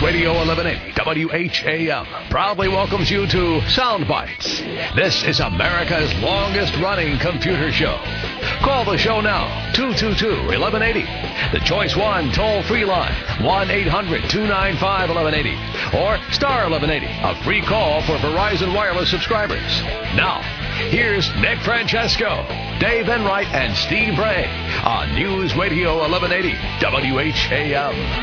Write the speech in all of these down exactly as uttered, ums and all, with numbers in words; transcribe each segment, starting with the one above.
Radio eleven eighty W H A M proudly welcomes you to Sound Bites. This is America's longest-running computer show. Call the show now, two two two, eleven eighty. The Choice one toll-free line, one eight hundred, two nine five, eleven eighty. Or star eleven eighty, a free call for Verizon Wireless subscribers. Now, here's Nick Francesco, Dave Enright, and Steve Ray on News Radio eleven eighty W H A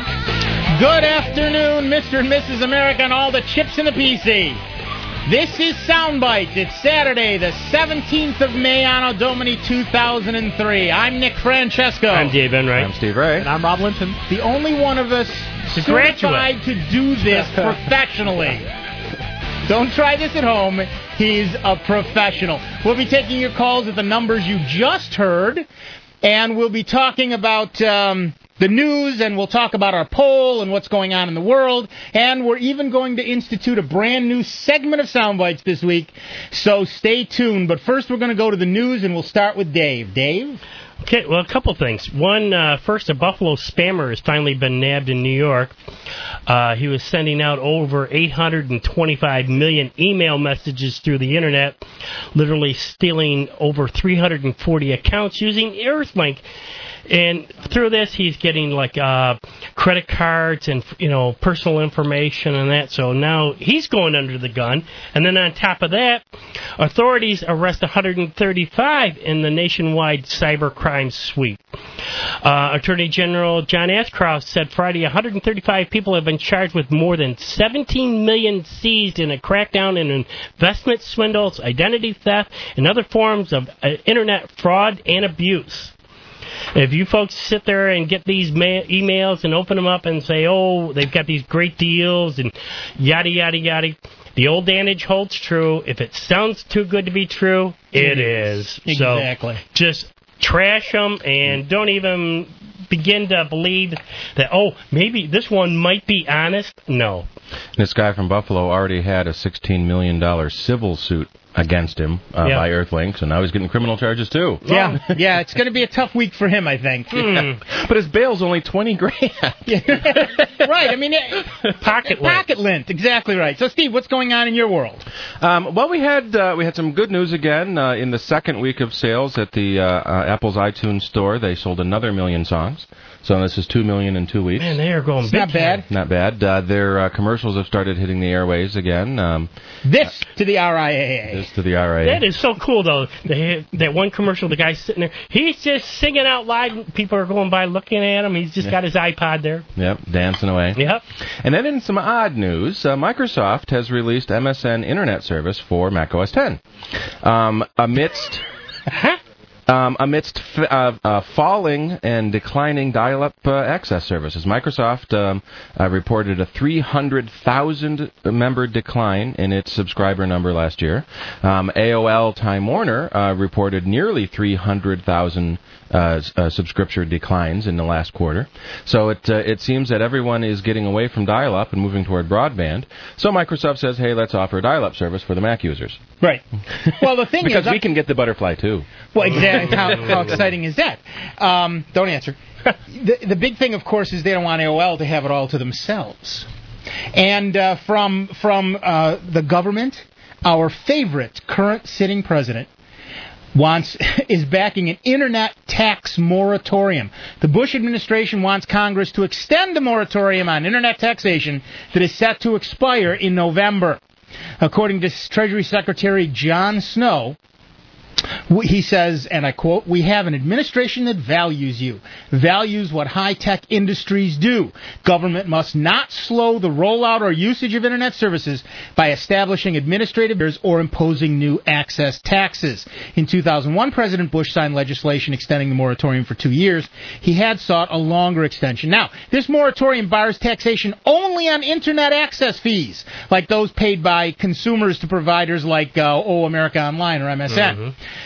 M. Good afternoon, Mister and Missus America, and all the chips in the P C. This is Soundbites. It's Saturday, the seventeenth of May, Anno Domini two thousand three. I'm Nick Francesco. I'm Dave Enright. I'm Steve Ray. And I'm Rob Linton. The only one of us certified to do this professionally. Don't try this at home. He's a professional. We'll be taking your calls at the numbers you just heard, and we'll be talking about um, the news, and we'll talk about our poll and what's going on in the world, and we're even going to institute a brand new segment of Soundbites this week, so stay tuned. But first, we're going to go to the news, and we'll start with Dave. Dave? Okay, well, a couple things. One, uh, first, a Buffalo spammer has finally been nabbed in New York. Uh, he was sending out over eight hundred twenty-five million email messages through the Internet, literally stealing over three hundred forty accounts using Earthlink. And through this, he's getting, like, uh, credit cards and, you know, personal information and that. So now he's going under the gun. And then on top of that, authorities arrest one hundred thirty-five in the nationwide cybercrime sweep. Uh, Attorney General John Ashcroft said Friday one hundred thirty-five people have been charged with more than seventeen million seized in a crackdown in investment swindles, identity theft, and other forms of uh, Internet fraud and abuse. If you folks sit there and get these ma- emails and open them up and say, oh, they've got these great deals and yada, yada, yada, the old adage holds true. If it sounds too good to be true, it is. Exactly. So just trash them and don't even begin to believe that, oh, maybe this one might be honest. No. This guy from Buffalo already had a sixteen million dollars civil suit against him uh, yeah. by Earthlink, so now he's getting criminal charges too. Yeah, yeah, it's going to be a tough week for him, I think. Mm. But his bail's only twenty grand. Right, I mean, it, pocket lint. Pocket lint, exactly right. So, Steve, what's going on in your world? Um, well, we had uh, we had some good news again uh, in the second week of sales at the uh, uh, Apple's iTunes store. They sold another million songs. So this is two million in two weeks. Man, they are going it's big not bad. Not bad. Uh, their uh, commercials have started hitting the airways again. Um, this to the R I A A. This to the R I A A. That is so cool, though. They, that one commercial, the guy's sitting there, he's just singing out loud. People are going by looking at him. He's just yeah. got his iPod there. Yep, dancing away. Yep. And then in some odd news, uh, Microsoft has released M S N Internet Service for Mac O S ten. Um, amidst... Huh? Um, amidst f- uh, uh, falling and declining dial-up uh, access services, Microsoft um, uh, reported a three hundred thousand member decline in its subscriber number last year. Um, A O L Time Warner uh, reported nearly three hundred thousand uh, uh, subscription declines in the last quarter. So it uh, it seems that everyone is getting away from dial-up and moving toward broadband. So Microsoft says, hey, let's offer a dial-up service for the Mac users. Right. Well, the thing because is... we can get the Butterfly, too. Well, exactly. How, how exciting is that? Um, don't answer. The, the big thing, of course, is they don't want A O L to have it all to themselves. And uh, from from uh, the government, our favorite current sitting president wants is backing an internet tax moratorium. The Bush administration wants Congress to extend the moratorium on internet taxation that is set to expire in November. According to Treasury Secretary John Snow, he says, and I quote, "We have an administration that values you, values what high-tech industries do. Government must not slow the rollout or usage of Internet services by establishing administrative barriers or imposing new access taxes." In two thousand one, President Bush signed legislation extending the moratorium for two years. He had sought a longer extension. Now, this moratorium bars taxation only on Internet access fees, like those paid by consumers to providers like uh, Oh America Online or M S N. Mm-hmm.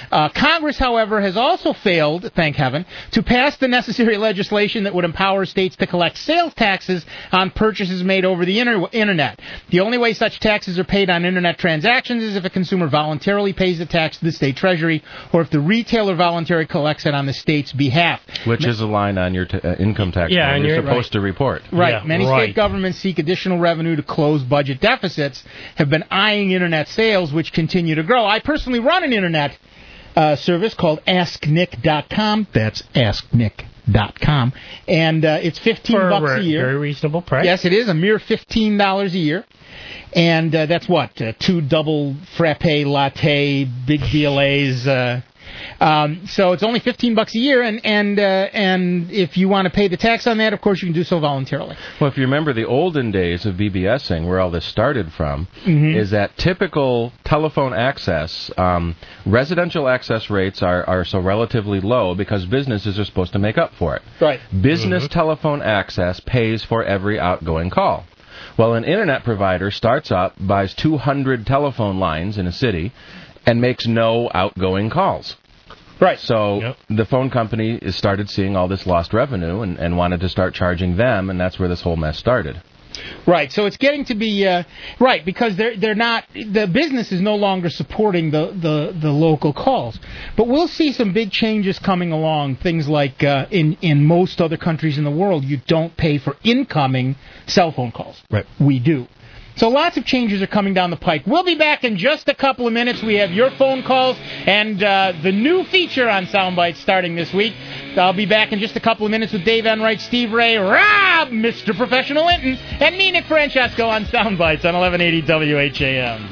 Uh, Congress, however, has also failed, thank heaven, to pass the necessary legislation that would empower states to collect sales taxes on purchases made over the inter- internet. The only way such taxes are paid on internet transactions is if a consumer voluntarily pays the tax to the state treasury, or if the retailer voluntarily collects it on the state's behalf. Which is a line on your t- uh, income tax Yeah, form. and You're you're- supposed right. to report. Right. Yeah, Many right. state governments seek additional revenue to close budget deficits, have been eyeing internet sales, which continue to grow. I personally run an internet uh, service called ask nick dot com. That's ask nick dot com. And uh, it's fifteen For bucks a a year. very reasonable price. Yes, it is. A mere fifteen dollars a year. And uh, that's what? Uh, two double frappe latte, big D L As. Uh, um, so it's only fifteen bucks a year, and and uh, and if you want to pay the tax on that, of course, you can do so voluntarily. Well, if you remember the olden days of BBSing, where all this started from, Mm-hmm. is that typical telephone access, um, residential access rates are, are so relatively low because businesses are supposed to make up for it. Right. Business telephone access pays for every outgoing call. Well, an internet provider starts up, buys two hundred telephone lines in a city, and makes no outgoing calls. Right. So Yep. the phone company is started seeing all this lost revenue and, and wanted to start charging them, and that's where this whole mess started. Right. So it's getting to be uh, right because they're they're not the business is no longer supporting the, the, the local calls. But we'll see some big changes coming along. Things like uh, in in most other countries in the world, you don't pay for incoming cell phone calls. Right. We do. So lots of changes are coming down the pike. We'll be back in just a couple of minutes. We have your phone calls and uh, the new feature on Soundbites starting this week. I'll be back in just a couple of minutes with Dave Enright, Steve Ray, Rob, Mister Professional Linton, and me, Nick Francesco, on Soundbites on eleven eighty W H A M.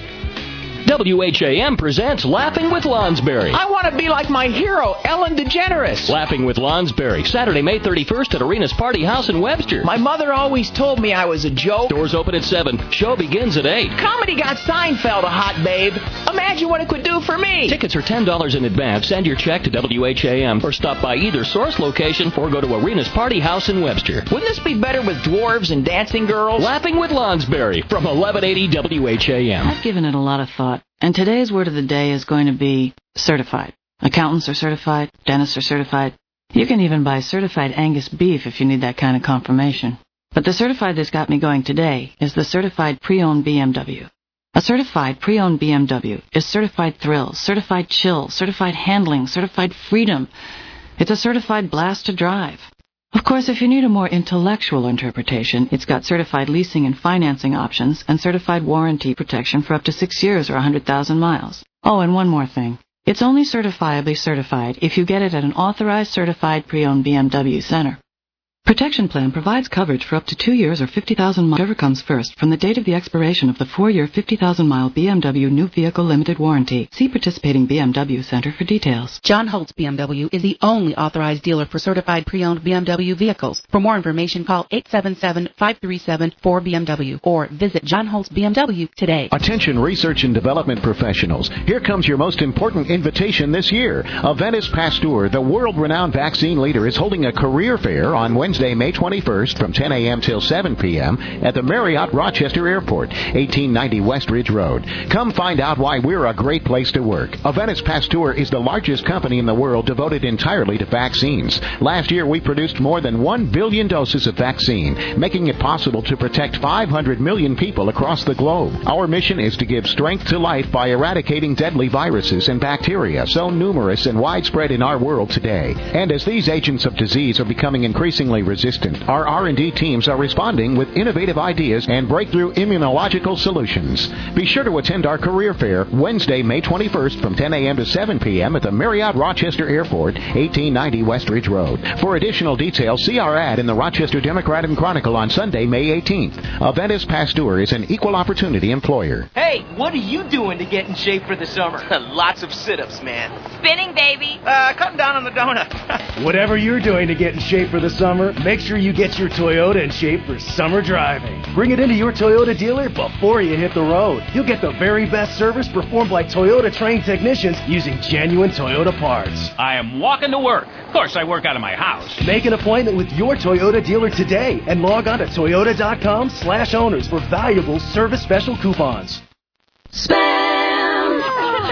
W H A M presents Laughing with Lonsberry. I want to be like my hero, Ellen DeGeneres. Laughing with Lonsberry, Saturday, May thirty-first at Arena's Party House in Webster. My mother always told me I was a joke. Doors open at seven. Show begins at eight. Comedy got Seinfeld a hot babe. Imagine what it could do for me. Tickets are ten dollars in advance. Send your check to W H A M or stop by either Source location or go to Arena's Party House in Webster. Wouldn't this be better with dwarves and dancing girls? Laughing with Lonsberry from eleven eighty W H A M. I've given it a lot of thought, and today's word of the day is going to be certified. Accountants are certified, dentists are certified. You can even buy certified Angus beef if you need that kind of confirmation. But the certified that's got me going today is the certified pre-owned B M W. A certified pre-owned B M W is certified thrills, certified chill, certified handling, certified freedom. It's a certified blast to drive. Of course, if you need a more intellectual interpretation, it's got certified leasing and financing options and certified warranty protection for up to six years or one hundred thousand miles. Oh, and one more thing. It's only certifiably certified if you get it at an authorized certified pre-owned B M W center. Protection Plan provides coverage for up to two years or fifty thousand miles, whichever comes first, from the date of the expiration of the four-year, fifty thousand mile B M W New Vehicle Limited Warranty. See participating B M W Center for details. John Holtz B M W is the only authorized dealer for certified pre-owned B M W vehicles. For more information, call eight seven seven, five three seven, four B M W or visit John Holtz B M W today. Attention research and development professionals. Here comes your most important invitation this year. Aventis Pasteur, the world-renowned vaccine leader, is holding a career fair on Wednesday, May twenty-first from ten a.m. till seven p.m. at the Marriott Rochester Airport, eighteen ninety West Ridge Road. Come find out why we're a great place to work. Aventis Pasteur is the largest company in the world devoted entirely to vaccines. Last year, we produced more than one billion doses of vaccine, making it possible to protect five hundred million people across the globe. Our mission is to give strength to life by eradicating deadly viruses and bacteria so numerous and widespread in our world today. And as these agents of disease are becoming increasingly resistant, our R and D teams are responding with innovative ideas and breakthrough immunological solutions. Be sure to attend our career fair Wednesday, May twenty-first from ten a.m. to seven p.m. at the Marriott Rochester Airport, eighteen ninety West Ridge Road. For additional details, see our ad in the Rochester Democrat and Chronicle on Sunday, May eighteenth. Aventis Pasteur is an equal opportunity employer. Hey, what are you doing to get in shape for the summer? Lots of sit-ups, man. Spinning, baby. Uh, cutting down on the donut. Whatever you're doing to get in shape for the summer, make sure you get your Toyota in shape for summer driving. Bring it into your Toyota dealer before you hit the road. You'll get the very best service performed by Toyota trained technicians using genuine Toyota parts. I am walking to work. Of course, I work out of my house. Make an appointment with your Toyota dealer today and log on to toyota.com slash owners for valuable service special coupons. Spam!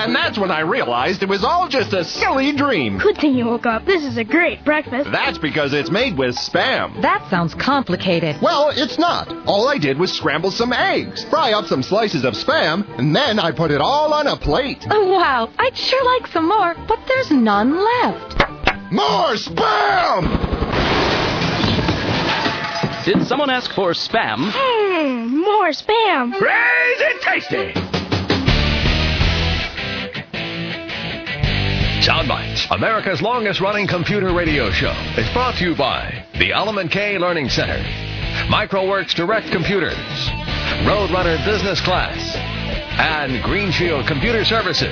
And that's when I realized it was all just a silly dream. Good thing you woke up. This is a great breakfast. That's because it's made with Spam. That sounds complicated. Well, it's not. All I did was scramble some eggs, fry up some slices of Spam, and then I put it all on a plate. Oh, wow. I'd sure like some more, but there's none left. More Spam! Did someone ask for Spam? Mmm, more Spam. Crazy tasty! Soundbites, America's longest-running computer radio show, is brought to you by the Element K Learning Center, MicroWorks Direct Computers, Roadrunner Business Class, and Green Shield Computer Services.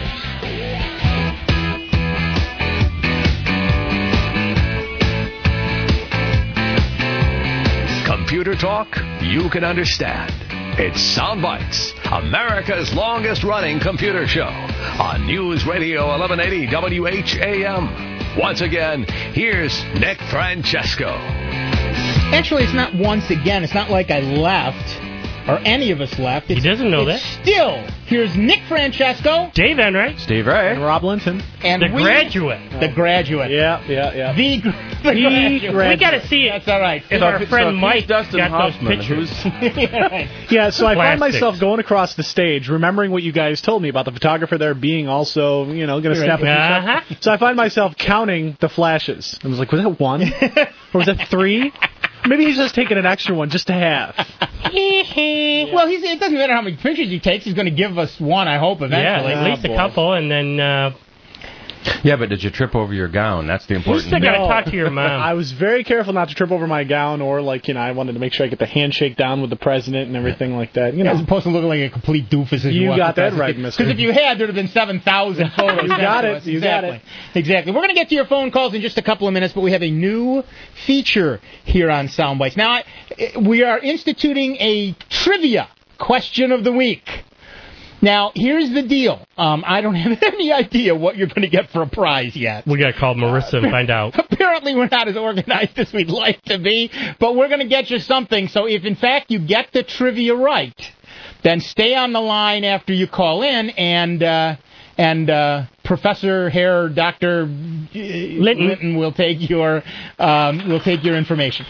Computer talk you can understand. It's Soundbites, America's longest-running computer show on News Radio eleven eighty W H A M. Once again, here's Nick Francesco. Actually, it's not once again. It's not like I left, or any of us left. It's, he doesn't know it's that. Still, here's Nick Francesco, Dave Enright, Steve Ray, and Rob Linton, and the we, graduate. The graduate. Yeah, yeah, yeah. The, the, the graduate. graduate. We got to see it. That's all right. If so, our friend so Mike Dustin got Hoffman, those pictures. Yeah, so I find Plastics. myself going across the stage, remembering what you guys told me about the photographer there being also, you know, going to snap a few uh-huh. shots. So I find myself counting the flashes. I was like, was that one? Or was that three? Maybe he's just taking an extra one just to have. Well, he's, it doesn't matter how many pictures he takes. He's going to give us one, I hope, eventually. Yeah, at least oh, a couple, and then... Uh, Yeah, but did you trip over your gown? That's the important You still thing. got to talk to your mom. I was very careful not to trip over my gown, or, like, you know, I wanted to make sure I get the handshake down with the president and everything like that. You know, as opposed to looking like a complete doofus. As you you got that right, mister. Because if you had, there'd have been seven thousand photos. You got it. Us. You exactly. got it. Exactly. We're going to get to your phone calls in just a couple of minutes, but we have a new feature here on Soundbites. Now, I, we are instituting a trivia question of the week. Now, here's the deal. Um, I don't have any idea what you're going to get for a prize yet. We got to call Marissa and find out. Apparently, we're not as organized as we'd like to be, but we're going to get you something. So if, in fact, you get the trivia right, then stay on the line after you call in, and uh, and uh, Professor Herr, Doctor Linton. Linton will take your um, will take your information.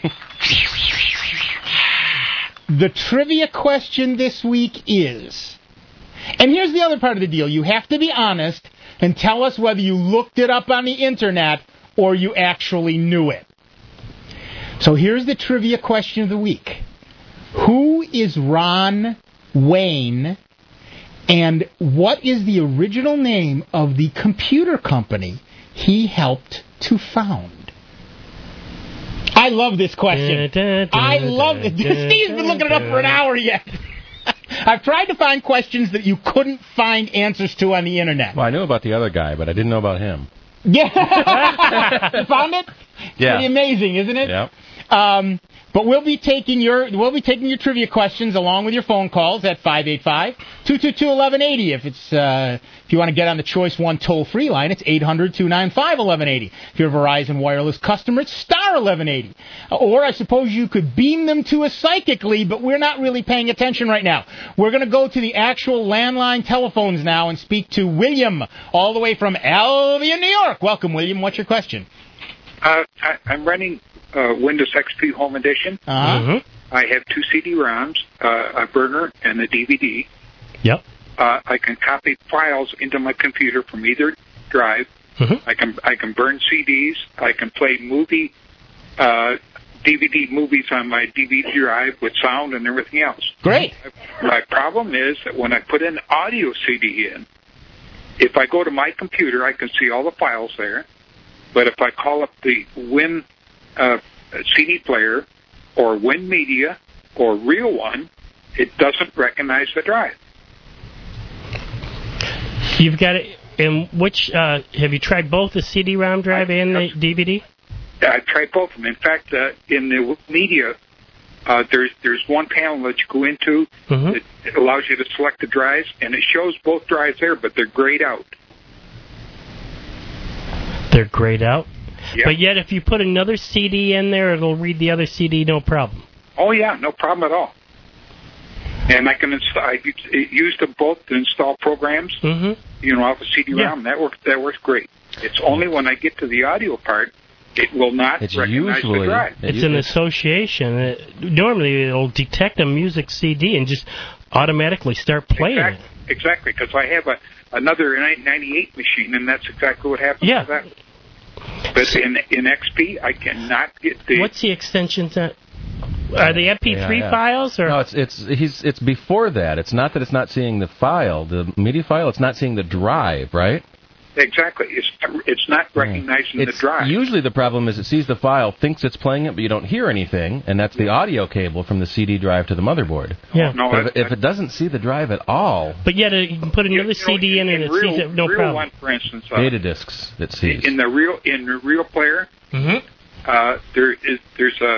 The trivia question this week is... And here's the other part of the deal. You have to be honest and tell us whether you looked it up on the Internet or you actually knew it. So here's the trivia question of the week. Who is Ron Wayne, and what is the original name of the computer company he helped to found? I love this question. I love it. Steve's been looking it up for an hour yet. I've tried to find questions that you couldn't find answers to on the Internet. Well, I knew about the other guy, but I didn't know about him. Yeah. You found it? Yeah. Pretty amazing, isn't it? Yeah. Um, but we'll be taking your we'll be taking your trivia questions along with your phone calls at five eight five, two two two, eleven eighty. If it's uh, if you want to get on the Choice One toll free line, it's eight hundred, two nine five, eleven eighty. If you're a Verizon wireless customer, it's star eleven eighty. Or I suppose you could beam them to us psychically, but we're not really paying attention right now. We're going to go to the actual landline telephones now and speak to William, all the way from Albion, New York. Welcome, William. What's your question? Uh, I, I'm running uh, Windows X P Home Edition. Uh-huh. Mm-hmm. I have two C D ROMs, uh, a burner, and a D V D. Yep. Uh, I can copy files into my computer from either drive. Mm-hmm. I can I can burn C Ds. I can play movie uh, D V D movies on my D V D drive with sound and everything else. Great. My problem is that when I put an audio C D in, if I go to my computer, I can see all the files there. But if I call up the Win uh, C D player or Win Media or Real One, it doesn't recognize the drive. You've got it. In which uh, have you tried both the C D ROM drive I, and the D V D? I've tried both of them. In fact, uh, in the media, uh, there's there's one panel that you go into mm-hmm. that allows you to select the drives, and it shows both drives there, but they're grayed out. They're grayed out? Yep. But yet if you put another C D in there, it'll read the other C D no problem. Oh, yeah, no problem at all. And I can install, I used them both to install programs. Mm-hmm. you know, off a C D ROM. That works. That works great. It's only when I get to the audio part, it will not It's recognize usually the drive. It's an association. It, normally, it'll detect a music C D and just automatically start playing exactly, it. Exactly, because I have a another ninety-eight machine, and that's exactly what happens Yeah. with that. But in in X P, I cannot get the. What's the extensions that? Are they M P three Yeah, yeah. files or? No, it's it's he's it's before that. It's not that it's not seeing the file, the media file. It's not seeing the drive, right? Exactly, it's it's not recognizing It's the drive. usually the problem is it sees the file, thinks it's playing it, but you don't hear anything, and that's the audio cable from the C D drive to the motherboard. Yeah. No, But if, that's- if it doesn't see the drive at all, But yet uh, you can put another C D in and it real, sees it no real problem. one, for instance, uh, data discs it sees. in the real in the real player, Mm-hmm. uh, there is there's a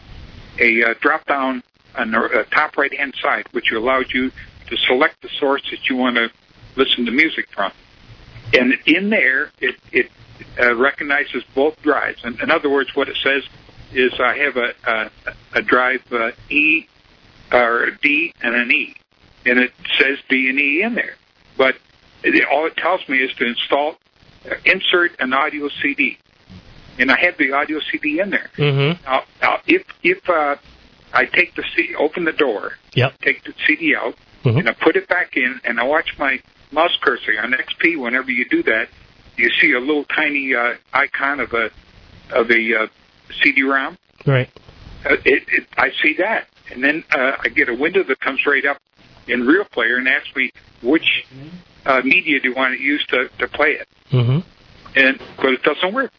a uh, drop down on the uh, top right hand side, which allows you to select the source that you want to listen to music from. And in there, it, it uh, recognizes both drives. And in other words, what it says is I have a a, a drive uh, E or a D and an E, and it says D and E in there. But it, all it tells me is to install, uh, insert an audio C D, and I have the audio C D in there. Mm-hmm. Now, now if if uh, I take the C, open the door, Yep. take the C D out, Mhm. and I put it back in, and I watch my mouse cursor on X P. Whenever you do that, you see a little tiny uh, icon of a of a uh, C D ROM. Right. Uh, it, it, I see that, and then uh, I get a window that comes right up in Real Player and asks me which uh, media do you want to use to, to play it, Mm-hmm. and but it doesn't work.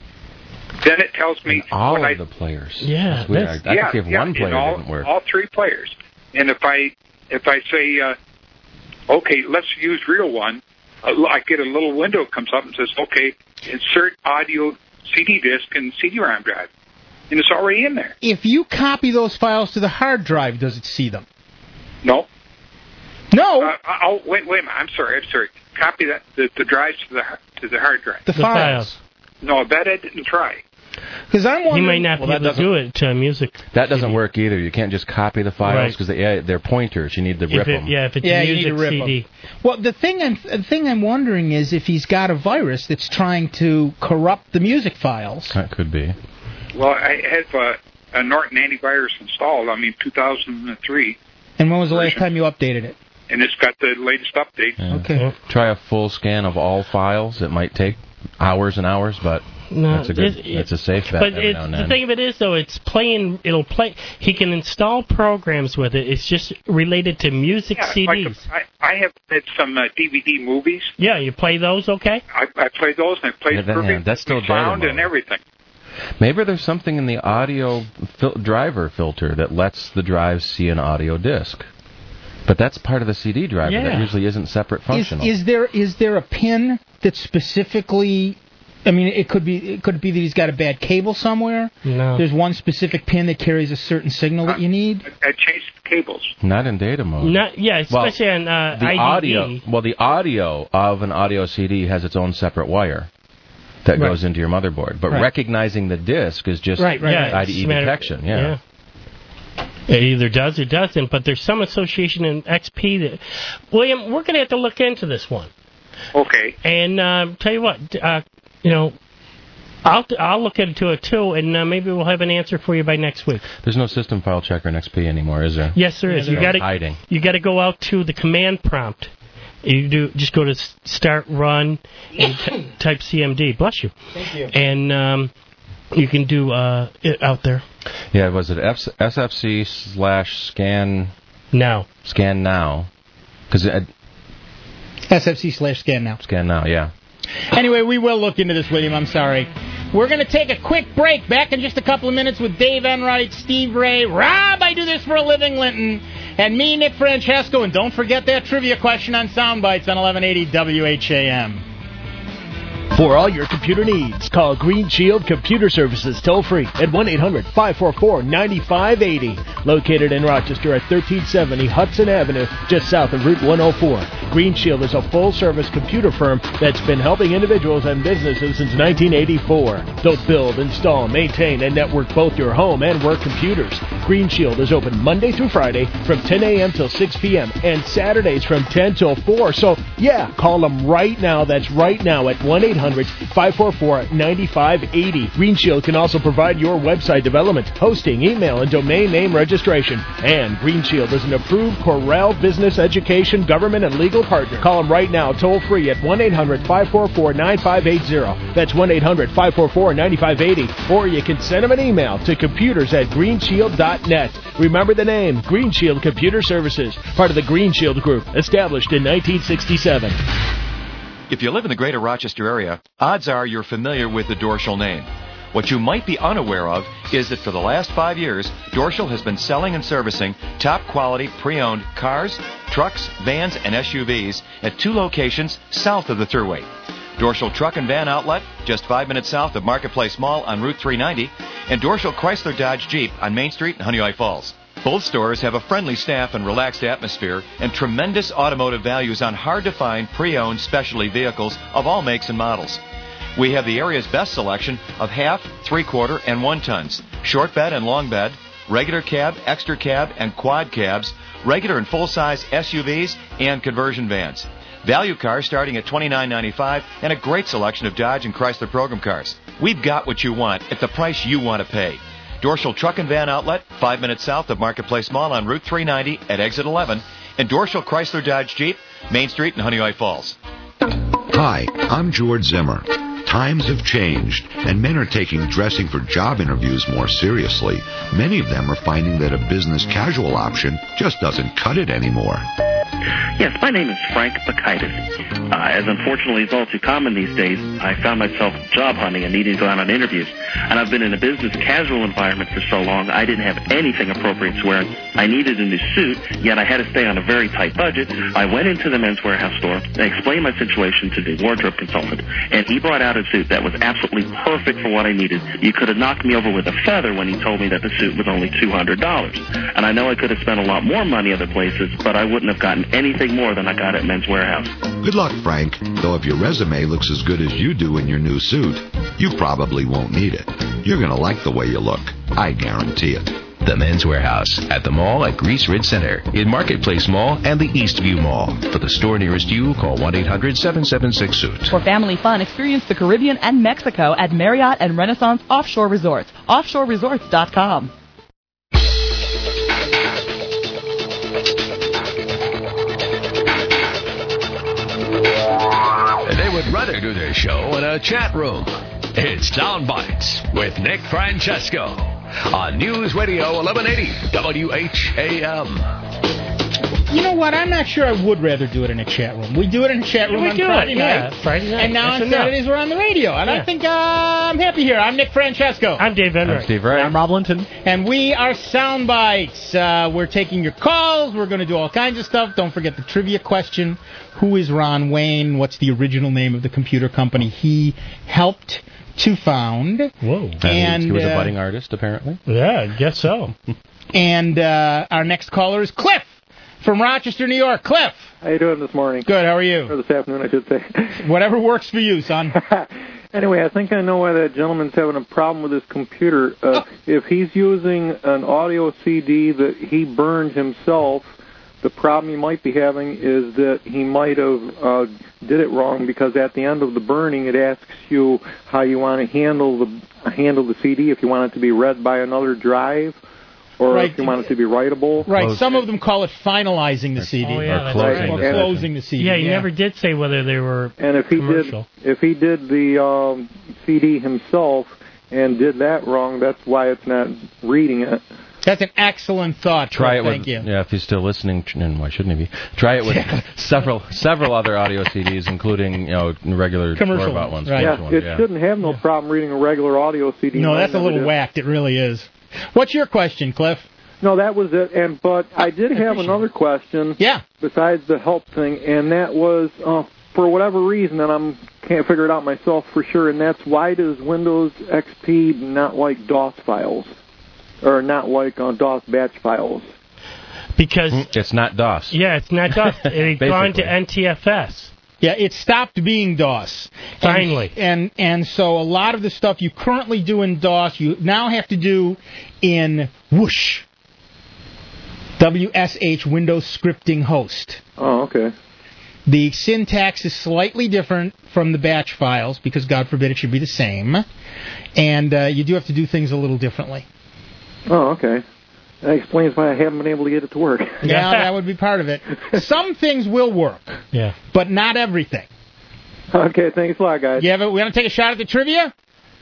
Then it tells me all when of I, the players. Yeah, That's weird. I, that's- I yeah, think if yeah, one in player all, didn't work. all three players. And if I if I say, uh, okay, let's use Real One, uh, I get a little window comes up and says, okay, insert audio C D disc and C D ROM drive, and it's already in there. If you copy those files to the hard drive, does it see them? No. No. Uh, oh, wait, wait a minute. I'm sorry. I'm sorry. Copy that the, the drives to the to the hard drive. The, files. No, that I didn't try. Because I'm He wondering. might not Well, be that able to do it to music. That doesn't work either. You can't just copy the files Right. because they, yeah, they're pointers. You need to If rip it- them. yeah, if it's Yeah, you music need to rip C D. them. Well, the thing I'm the thing I'm wondering is if he's got a virus that's trying to corrupt the music files. That could be. Well, I have uh, a Norton antivirus installed. I mean, two thousand three, And when was the last time you updated it? and it's got the latest update. Yeah. Okay. Try a full scan of all files. It might take hours and hours, but No, that's a good. it- it- That's a safe bet But every it, now and the then. thing of it is, though, it's playing. It'll play. He can install programs with it. It's just related to music Yeah, C Ds. like I, I have had some uh, D V D movies. Yeah, you play those, okay? I, I played those, and I played Yeah, that- perfect yeah, that's still sound data and mode. everything. Maybe there's something in the audio fil- driver filter that lets the drive see an audio disc. But that's part of the C D driver. That Yeah. usually isn't separate Is, functional. is there is there a pin that specifically? I mean, it could be it could be that he's got a bad cable somewhere. No. There's one specific pin that carries a certain signal that you need. I changed the cables. Not in data mode. Not yeah, Well, especially on uh, the I D E. audio. Well, the audio of an audio C D has its own separate wire that Right. goes into your motherboard. But Right. recognizing the disc is just Right, right, Yeah, I it's D E a matter- detection. Yeah. It either does or doesn't, but there's some association in X P that. William, we're going to have to look into this one. Okay. And uh, tell you what, uh, you know, I'll I'll look into it too, and uh, maybe we'll have an answer for you by next week. There's no system file checker in X P anymore, is there? Yes, there is. Yeah, You there got is. to Hiding. you got to go out to the command prompt. You do just go to s- start run and t- type C M D. Bless you. Thank you. And um, you can do uh, it out there Yeah, was it F- S F C slash scan now. scan now? Because S F C slash scan now. scan now, yeah. Anyway, we will look into this, William. I'm sorry. We're going to take a quick break. Back in just a couple of minutes with Dave Enright, Steve Ray, Rob, I do this for a living, Linton, and me, Nick Francesco. And don't forget that trivia question on Soundbites on eleven eighty W H A M. For all your computer needs, call Green Shield Computer Services toll free at one eight hundred five four four nine five eight zero located in Rochester at thirteen seventy Hudson Avenue, just south of Route one oh four. Green Shield is a full-service computer firm that's been helping individuals and businesses since nineteen eighty-four. They'll build, install, maintain, and network both your home and work computers. Green Shield is open Monday through Friday from ten a.m. till six p.m. and Saturdays from ten till four. So, yeah, call them right now. That's right now at one eight hundred five four four nine five eight zero. Green Shield can also provide your website development, hosting, email, and domain name registration. And Green Shield is an approved Corel business, education, government, and legal partner. Call them right now, toll free at one eight hundred five four four nine five eight zero. That's one eight hundred five four four nine five eight zero. Or you can send them an email to computers at green shield dot net. Remember the name, Green Shield Computer Services, part of the Green Shield Group, established in nineteen sixty-seven. If you live in the greater Rochester area, odds are you're familiar with the Dorschel name. What you might be unaware of is that for the last five years, Dorschel has been selling and servicing top-quality pre-owned cars, trucks, vans, and S U Vs at two locations south of the Thruway. Dorschel Truck and Van Outlet, just five minutes south of Marketplace Mall on Route three ninety, and Dorschel Chrysler Dodge Jeep on Main Street in Honeoye Falls. Both stores have a friendly staff and relaxed atmosphere and tremendous automotive values on hard-to-find pre-owned specialty vehicles of all makes and models. We have the area's best selection of half, three-quarter, and one-tons, short bed and long bed, regular cab, extra cab, and quad cabs, regular and full-size S U Vs, and conversion vans. Value cars starting at twenty-nine ninety-five, and a great selection of Dodge and Chrysler program cars. We've got what you want at the price you want to pay. Dorschel Truck and Van Outlet, five minutes south of Marketplace Mall on Route three ninety at exit eleven, and Dorschel Chrysler Dodge Jeep, Main Street in Honeoye Falls. Hi, I'm George Zimmer. Times have changed, and men are taking dressing for job interviews more seriously. Many of them are finding that a business casual option just doesn't cut it anymore. Yes, my name is Frank Bakaitis. Uh, as unfortunately is all too common these days, I found myself job hunting and needing to go out on interviews. And I've been in a business casual environment for so long, I didn't have anything appropriate to wear. I needed a new suit, yet I had to stay on a very tight budget. I went into the Men's Warehouse store and explained my situation to the wardrobe consultant, and he brought out a suit that was absolutely perfect for what I needed. You could have knocked me over with a feather when he told me that the suit was only two hundred dollars. And I know I could have spent a lot more money other places, but I wouldn't have gotten anything more than I got at Men's Warehouse. Good luck, Frank. Though if your resume looks as good as you do in your new suit, you probably won't need it. You're going to like the way you look. I guarantee it. The Men's Warehouse at the mall at Grease Ridge Center, in Marketplace Mall and the Eastview Mall. For the store nearest you, call one eight hundred seven seven six suit. For family fun, experience the Caribbean and Mexico at Marriott and Renaissance Offshore Resorts. offshore resorts dot com. They would rather do their show in a chat room. It's Soundbites with Nick Francesco on News Radio eleven eighty W H A M. You know what? I'm not sure I would rather do it in a chat room. We do it in a chat room we on do Friday it, night. yeah, Friday night. And now That's on enough. Saturdays we're on the radio. And Yeah. I think uh, I'm happy here. I'm Nick Francesco. I'm Dave Enright. I'm Steve Wright. I'm Rob Linton. And we are Soundbites. Uh, we're taking your calls. We're going to do all kinds of stuff. Don't forget the trivia question. Who is Ron Wayne? What's the original name of the computer company he helped to found? Whoa. And he was a uh, budding artist, apparently. Yeah, I guess so. And uh, our next caller is Cliff from Rochester, New York. Cliff. How you doing this morning? Good. How are you? Or this afternoon, I should say. Whatever works for you, son. Anyway, I think I know why that gentleman's having a problem with his computer. Uh, oh. If he's using an audio C D that he burned himself, the problem he might be having is that he might have uh, did it wrong, because at the end of the burning, it asks you how you want to handle the handle the C D, if you want it to be read by another drive, or right. if you want it to be writable. Right. Close. Some of them call it finalizing the C D. Oh, yeah, or closing, right. the or closing the C D. Yeah, you yeah. never did say whether they were and if he commercial. did, if he did the um, C D himself and did that wrong, that's why it's not reading it. That's an excellent thought. Try it Thank with, you. Yeah, if he's still listening, and why shouldn't he be? Try it with several several other audio C Ds, including, you know, regular commercial about ones. Right. Yeah, ones, it yeah. shouldn't have no yeah. problem reading a regular audio C D. No, that's a little did. whacked. It really is. What's your question, Cliff? No, that was it. And but I did have another question. Yeah. Besides the help thing, and that was uh, for whatever reason, and I can't figure it out myself for sure. And that's, why does Windows X P not like DOS files? or not like uh, DOS batch files? Because it's not DOS. Yeah, it's not DOS. It's gone to N T F S. Yeah, it stopped being DOS. Finally. And, and and so a lot of the stuff you currently do in DOS, you now have to do in Whoosh. W S H, Windows Scripting Host. Oh, okay. The syntax is slightly different from the batch files, because God forbid it should be the same. And uh, you do have to do things a little differently. Oh, okay. That explains why I haven't been able to get it to work. Yeah, that would be part of it. Some things will work, yeah, but not everything. Okay, thanks a lot, guys. You have a, we want to take a shot at the trivia?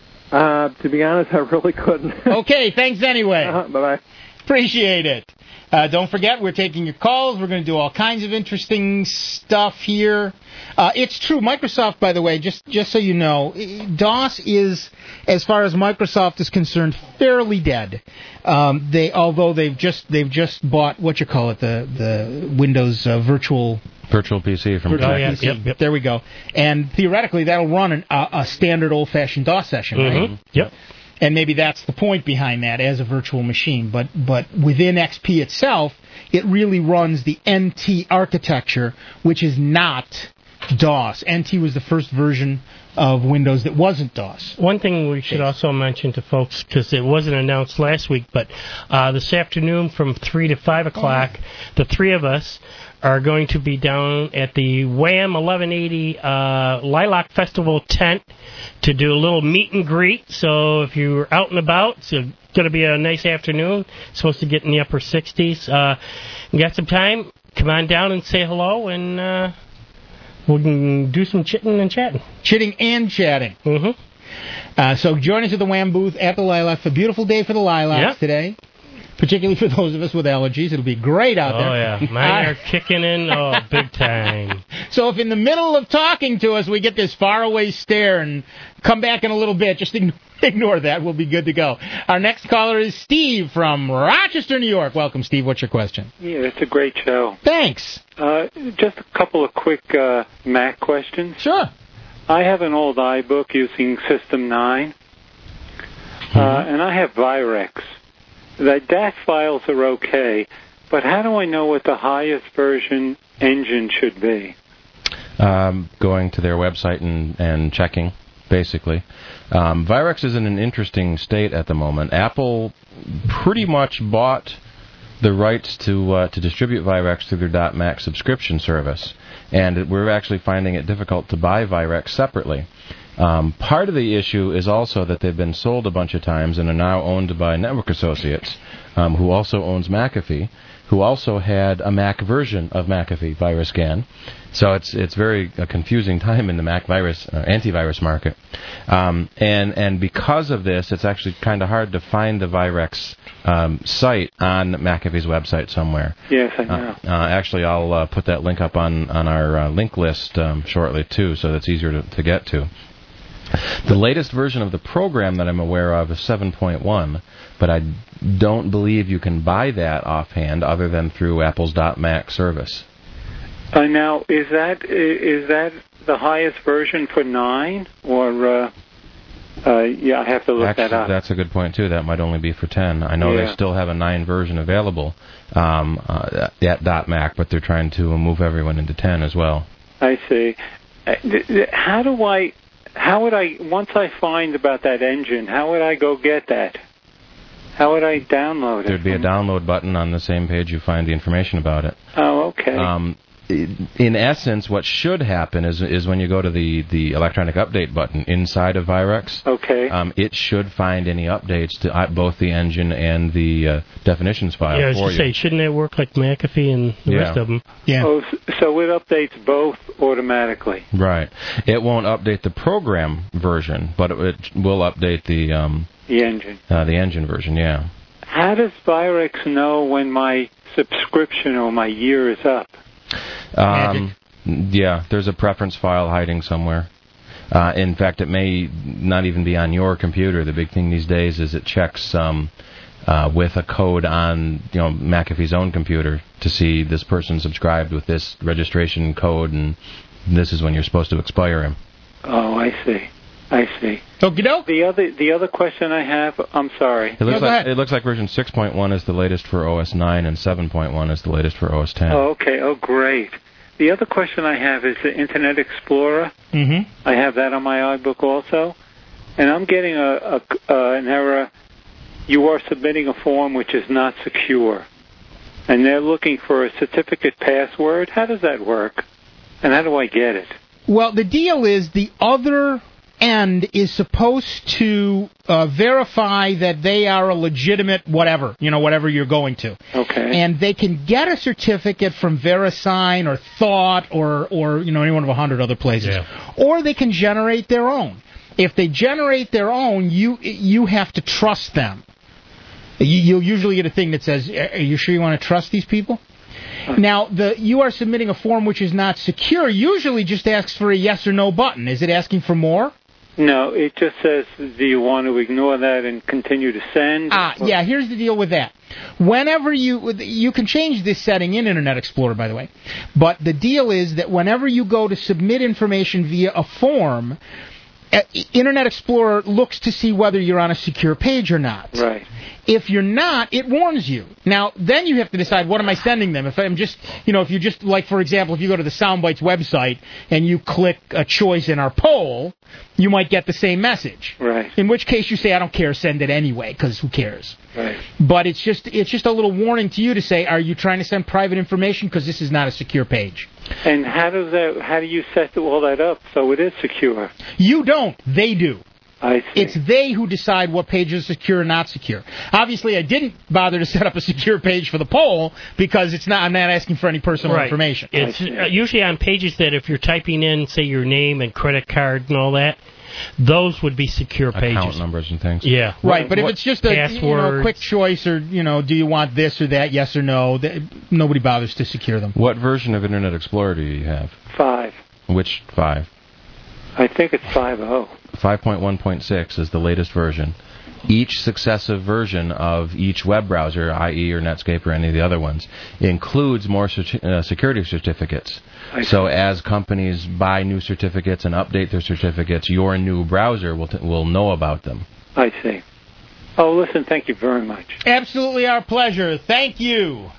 Uh, to be honest, I really couldn't. Okay, thanks anyway. Uh-huh, bye-bye. Appreciate it. Uh, don't forget, we're taking your calls. We're going to do all kinds of interesting stuff here. Uh, it's true. Microsoft, by the way, just just so you know, DOS is, as far as Microsoft is concerned, fairly dead. Um, they, although they've just they've just bought what you call it, the the Windows uh, virtual. Virtual P C from Virtual oh, yeah. P C. Yep, yep. There we go. And theoretically, that'll run an, a, a standard old-fashioned DOS session, mm-hmm. right? Yep. And maybe that's the point behind that as a virtual machine. But but within X P itself, it really runs the N T architecture, which is not DOS. N T was the first version of Windows that wasn't DOS. One thing we should also mention to folks, because it wasn't announced last week, but uh, this afternoon from three to five o'clock, oh. the three of us are going to be down at the Wham eleven eighty uh, Lilac Festival tent to do a little meet and greet. So if you're out and about, it's going to be a nice afternoon. It's supposed to get in the upper sixties. Uh, you got some time? Come on down and say hello, and uh, we can do some chitting and chatting. Chitting and chatting. Mm-hmm. Uh, so join us at the Wham booth at the Lilac. It's a beautiful day for the Lilacs yep. today. Particularly for those of us with allergies. It'll be great out oh, there. Oh, yeah. Mine are kicking in, oh, big time. So if in the middle of talking to us we get this faraway stare and come back in a little bit, just ignore that. We'll be good to go. Our next caller is Steve from Rochester, New York. Welcome, Steve. What's your question? Yeah, it's a great show. Thanks. Uh, just a couple of quick uh, Mac questions. Sure. I have an old iBook using System nine, mm-hmm. uh, and I have Virex. The D A C files are okay, but how do I know what the highest version engine should be? Um, going to their website and, and checking, basically. Um, Virex is in an interesting state at the moment. Apple pretty much bought the rights to uh, to distribute Virex through their .Mac subscription service, and we're actually finding it difficult to buy Virex separately. Um, part of the issue is also that they've been sold a bunch of times and are now owned by Network Associates, um, who also owns McAfee, who also had a Mac version of McAfee VirusScan. So it's it's very a confusing time in the Mac virus uh, antivirus market, um, and and because of this, it's actually kind of hard to find the Virex um, site on McAfee's website somewhere. Yes, I know. Uh, uh, actually, I'll uh, put that link up on on our uh, link list um, shortly too, so that's easier to, to get to. The latest version of the program that I'm aware of is seven point one, but I don't believe you can buy that offhand other than through Apple's .Mac service. Uh, now, is that is that the highest version for nine, or uh, uh, yeah, I have to look Actually, that up. That's a good point too. That might only be for ten. I know yeah. they still have a nine version available um, uh, at .Mac, but they're trying to move everyone into ten as well. I see. Uh, th- th- how do I? How would I, once I find about that engine, how would I go get that? How would I download it? There'd be a download button on the same page you find the information about it. Oh, okay. Um, in essence, what should happen is is when you go to the, the electronic update button inside of Virex, okay. um, it should find any updates to uh, both the engine and the uh, definitions file yeah, I was for going to you. say, shouldn't that work like McAfee and the Yeah. rest of them? Yeah. Oh, so it updates both automatically. Right. It won't update the program version, but it will update the um, the engine. Uh, the engine version, yeah. How does Virex know when my subscription or my year is up? Um, yeah, there's a preference file hiding somewhere. Uh, in fact, it may not even be on your computer. The big thing these days is it checks um, uh, with a code on you know McAfee's own computer to see this person subscribed with this registration code, and this is when you're supposed to expire him. Oh, I see. I see. Okie doke. The other the other question I have, I'm sorry. It looks, like, it looks like version six point one is the latest for O S nine, and seven point one is the latest for O S ten. Oh, okay. Oh, great. The other question I have is the Internet Explorer. Mm-hmm. I have that on my iBook also. And I'm getting a, a uh, an error. You are submitting a form which is not secure. And they're looking for a certificate password. How does that work? And how do I get it? Well, the deal is the other end is supposed to uh, verify that they are a legitimate whatever, you know, whatever you're going to. Okay. And they can get a certificate from VeriSign or Thought or, or you know, any one of a hundred other places. Yeah. Or they can generate their own. If they generate their own, you you have to trust them. You, you'll usually get a thing that says, are you sure you want to trust these people? Now, the you are submitting a form which is not secure, usually just asks for a yes or no button. Is it asking for more? No, it just says, do you want to ignore that and continue to send? Ah, yeah, here's the deal with that. Whenever you, you can change this setting in Internet Explorer, by the way, but the deal is that whenever you go to submit information via a form, Internet Explorer looks to see whether you're on a secure page or not. Right. If you're not, it warns you. Now, then you have to decide, what am I sending them? If I'm just, you know, if you just, like, for example, if you go to the Soundbites website and you click a choice in our poll, you might get the same message. Right. In which case you say, I don't care, send it anyway, because who cares? Right. But it's just it's just a little warning to you to say, are you trying to send private information? Because this is not a secure page. And how does that? How do you set all that up so it is secure? You don't. They do. I see. It's they who decide what page is secure or not secure. Obviously, I didn't bother to set up a secure page for the poll because it's not. I'm not asking for any personal right. information. It's uh, usually on pages that if you're typing in, say, your name and credit card and all that, those would be secure pages. Account numbers and things. Yeah. Right, but what, if it's just a you know, quick choice or, you know, do you want this or that, yes or no, th- nobody bothers to secure them. What version of Internet Explorer do you have? Five. Which five? I think it's five point oh. five point one point six is the latest version. Each successive version of each web browser, that is or Netscape or any of the other ones, includes more certi- uh, security certificates. So as companies buy new certificates and update their certificates, your new browser will t- will know about them. I see. Oh, listen, thank you very much. Absolutely our pleasure. Thank you.